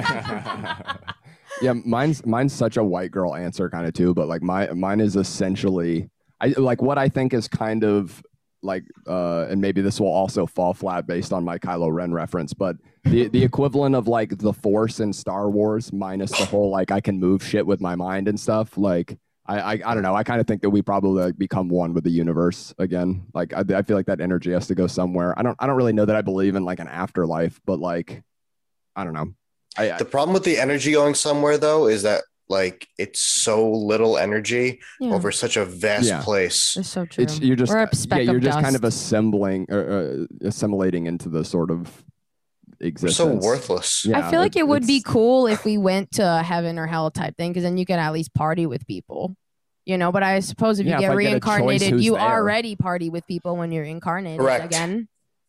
Yeah, mine's mine's such a white girl answer kind of too, but like my mine is essentially I like what I think is kind of like uh and maybe this will also fall flat based on my Kylo Ren reference, but the the equivalent of like the Force in Star Wars minus the whole like I can move shit with my mind and stuff. Like I I, I don't know. I kind of think that we probably like, become one with the universe again. Like I, I feel like that energy has to go somewhere. I don't I don't really know that I believe in like an afterlife, but like I don't know. I, I The problem with the energy going somewhere, though, is that like it's so little energy Yeah. over such a vast Yeah. place. It's so true. it's you're just We're a yeah speck you're of just kind dust. of assembling or uh, assimilating into the sort of We're existence. so worthless. Yeah, I feel like it would be it's- cool if we went to heaven or hell type thing, because then you could at least party with people, you know. But I suppose if Yeah, you if get I get a choice reincarnated, who's you there. already party with people when you're incarnated Correct. again.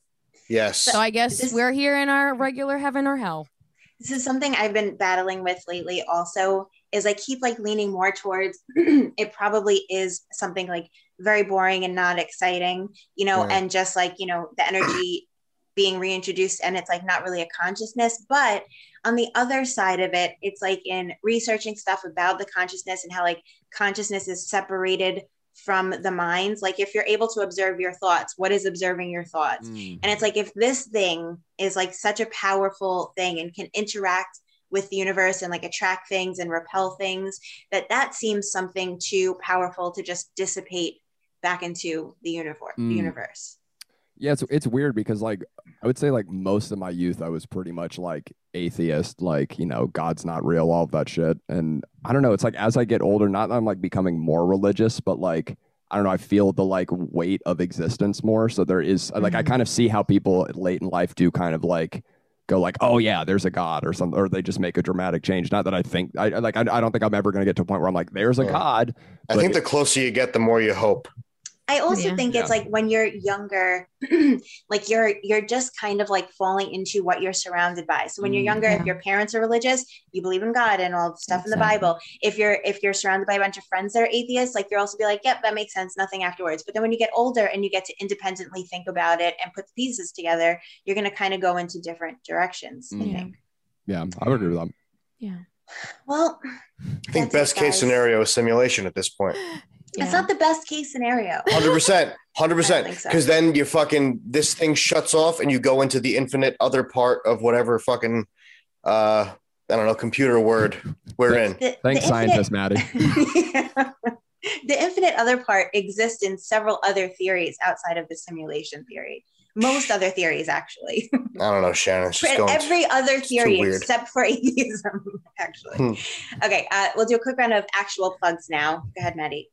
Yes. So I guess This- we're here in our regular heaven or hell. This is something I've been battling with lately also is I keep like leaning more towards it probably is something like very boring and not exciting, you know, Yeah. and just like, you know, the energy being reintroduced and it's like not really a consciousness. But on the other side of it, it's like in researching stuff about the consciousness and how like consciousness is separated from the minds. Like if you're able to observe your thoughts, what is observing your thoughts? Mm. And it's like, if this thing is like such a powerful thing and can interact with the universe and like attract things and repel things, that that seems something too powerful to just dissipate back into the universe. Mm. The universe. Yeah, it's it's weird because like I would say like most of my youth I was pretty much like atheist, like, you know, God's not real, all of that shit. And I don't know, it's like as I get older, not that I'm like becoming more religious, but like I don't know, I feel the like weight of existence more. So there is like I Mhm. kind of see how people late in life do kind of like go like, oh yeah, there's a God or something, or they just make a dramatic change. Not that I think I I- like I, I don't think I'm ever gonna get to a point where I'm like, there's a Yeah. God. I but think it- the closer you get, the more you hope. I also Yeah. think it's Yeah. like when you're younger, like you're you're just kind of like falling into what you're surrounded by. So when you're Mm. younger, Yeah. if your parents are religious, you believe in God and all the stuff in the Exactly. Bible. If you're if you're surrounded by a bunch of friends that are atheists, like you're also be like, yep, that makes sense, nothing afterwards. But then when you get older and you get to independently think about it and put the pieces together, you're gonna kind of go into different directions, I Mm. think. yeah, I would agree with that. Yeah. Well, I think that's it, best case guys. scenario is simulation at this point. It's not the best case scenario. one hundred percent. one hundred percent. think so. Because then you fucking, this thing shuts off and you go into the infinite other part of whatever fucking, uh, I don't know, computer word we're in. The- Thanks, the scientist infinite- Maddie. Yeah. The infinite other part exists in several other theories outside of the simulation theory. Most other theories, actually. I don't know, Shannon. It's just going Every other too theory weird. except for atheism, actually. Hmm. Okay, uh, we'll do a quick round of actual plugs now. Go ahead, Maddie.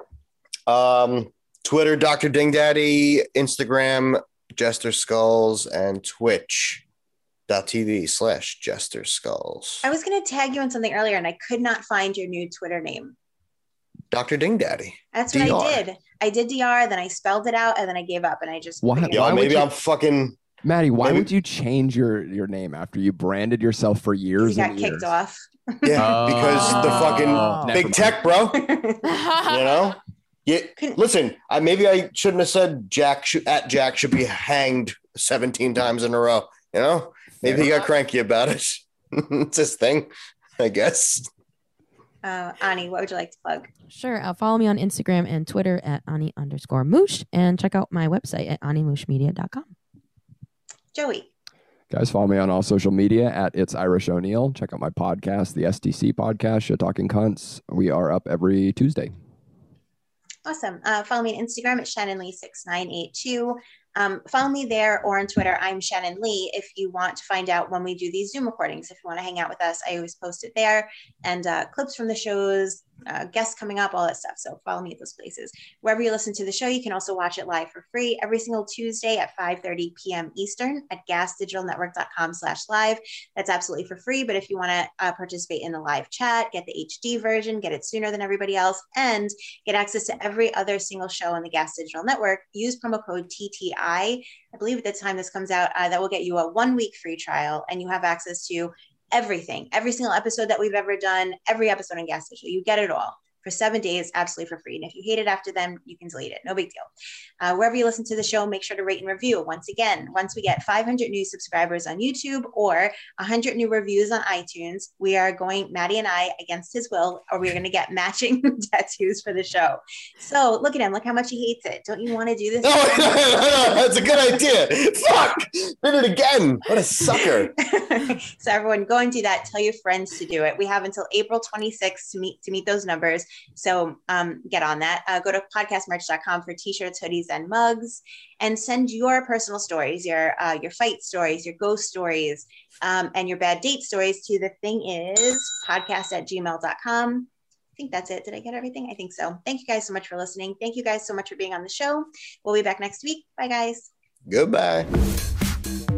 Um, Twitter, Doctor Ding Daddy, Instagram, Jester Skulls, and Twitch dot T V slash Jester Skulls. I was going to tag you on something earlier, and I could not find your new Twitter name. Doctor Ding Daddy. That's what D R. I did. I did D R, then I spelled it out, and then I gave up, and I just Why- figured- Yo, would maybe you- I'm fucking. Maddie, why Maybe- would you change your your name after you branded yourself for he years got and kicked years? off. Yeah, because the Oh. fucking Never big mind. tech, bro. You know? Yeah, listen, I maybe I shouldn't have said Jack should, at Jack should be hanged seventeen times in a row. You know, maybe he got cranky about it. It's his thing, I guess. Uh, Ani, what would you like to plug? Sure. Uh, follow me on Instagram and Twitter at Ani underscore Moosh, and check out my website at ani moosh media dot com. Joey. Guys, follow me on all social media at It's Irish O'Neill. Check out my podcast, the S T C podcast, Shit Talking Cunts. We are up every Tuesday. Awesome. Uh, follow me on Instagram at Shannon Lee six nine eight two. Um, follow me there or on Twitter. I'm Shannon Lee. If you want to find out when we do these Zoom recordings, if you want to hang out with us, I always post it there. And uh, clips from the shows, uh, guests coming up, all that stuff. So follow me at those places. Wherever you listen to the show, you can also watch it live for free every single Tuesday at five thirty p.m. Eastern at gas digital network dot com slash live. That's absolutely for free. But if you want to uh, participate in the live chat, get the H D version, get it sooner than everybody else, and get access to every other single show on the Gas Digital Network, use promo code T T I. I believe at the time this comes out, uh, that will get you a one week free trial, and you have access to everything, every single episode that we've ever done, every episode on Gas Digital. You get it all for seven days, absolutely for free. And if you hate it after then, you can delete it. No big deal. Uh, wherever you listen to the show, make sure to rate and review. Once again, once we get five hundred new subscribers on YouTube or one hundred new reviews on iTunes, we are going, Maddie and I, against his will, or we're going to get matching tattoos for the show. So look at him. Look how much he hates it. Don't you want to do this? No, no, no, no, that's a good idea. Fuck. Did it again. What a sucker. So everyone, go and do that. Tell your friends to do it. We have until April twenty-sixth to meet to meet those numbers. So um, get on that. Uh, go to podcast merch dot com for t-shirts, hoodies, and mugs, and send your personal stories, your uh, your fight stories, your ghost stories, um, and your bad date stories to the thing is podcast at gmail dot com. I think that's it. Did I get everything? I think so. Thank you guys so much for listening. Thank you guys so much for being on the show. We'll be back next week. Bye, guys. Goodbye.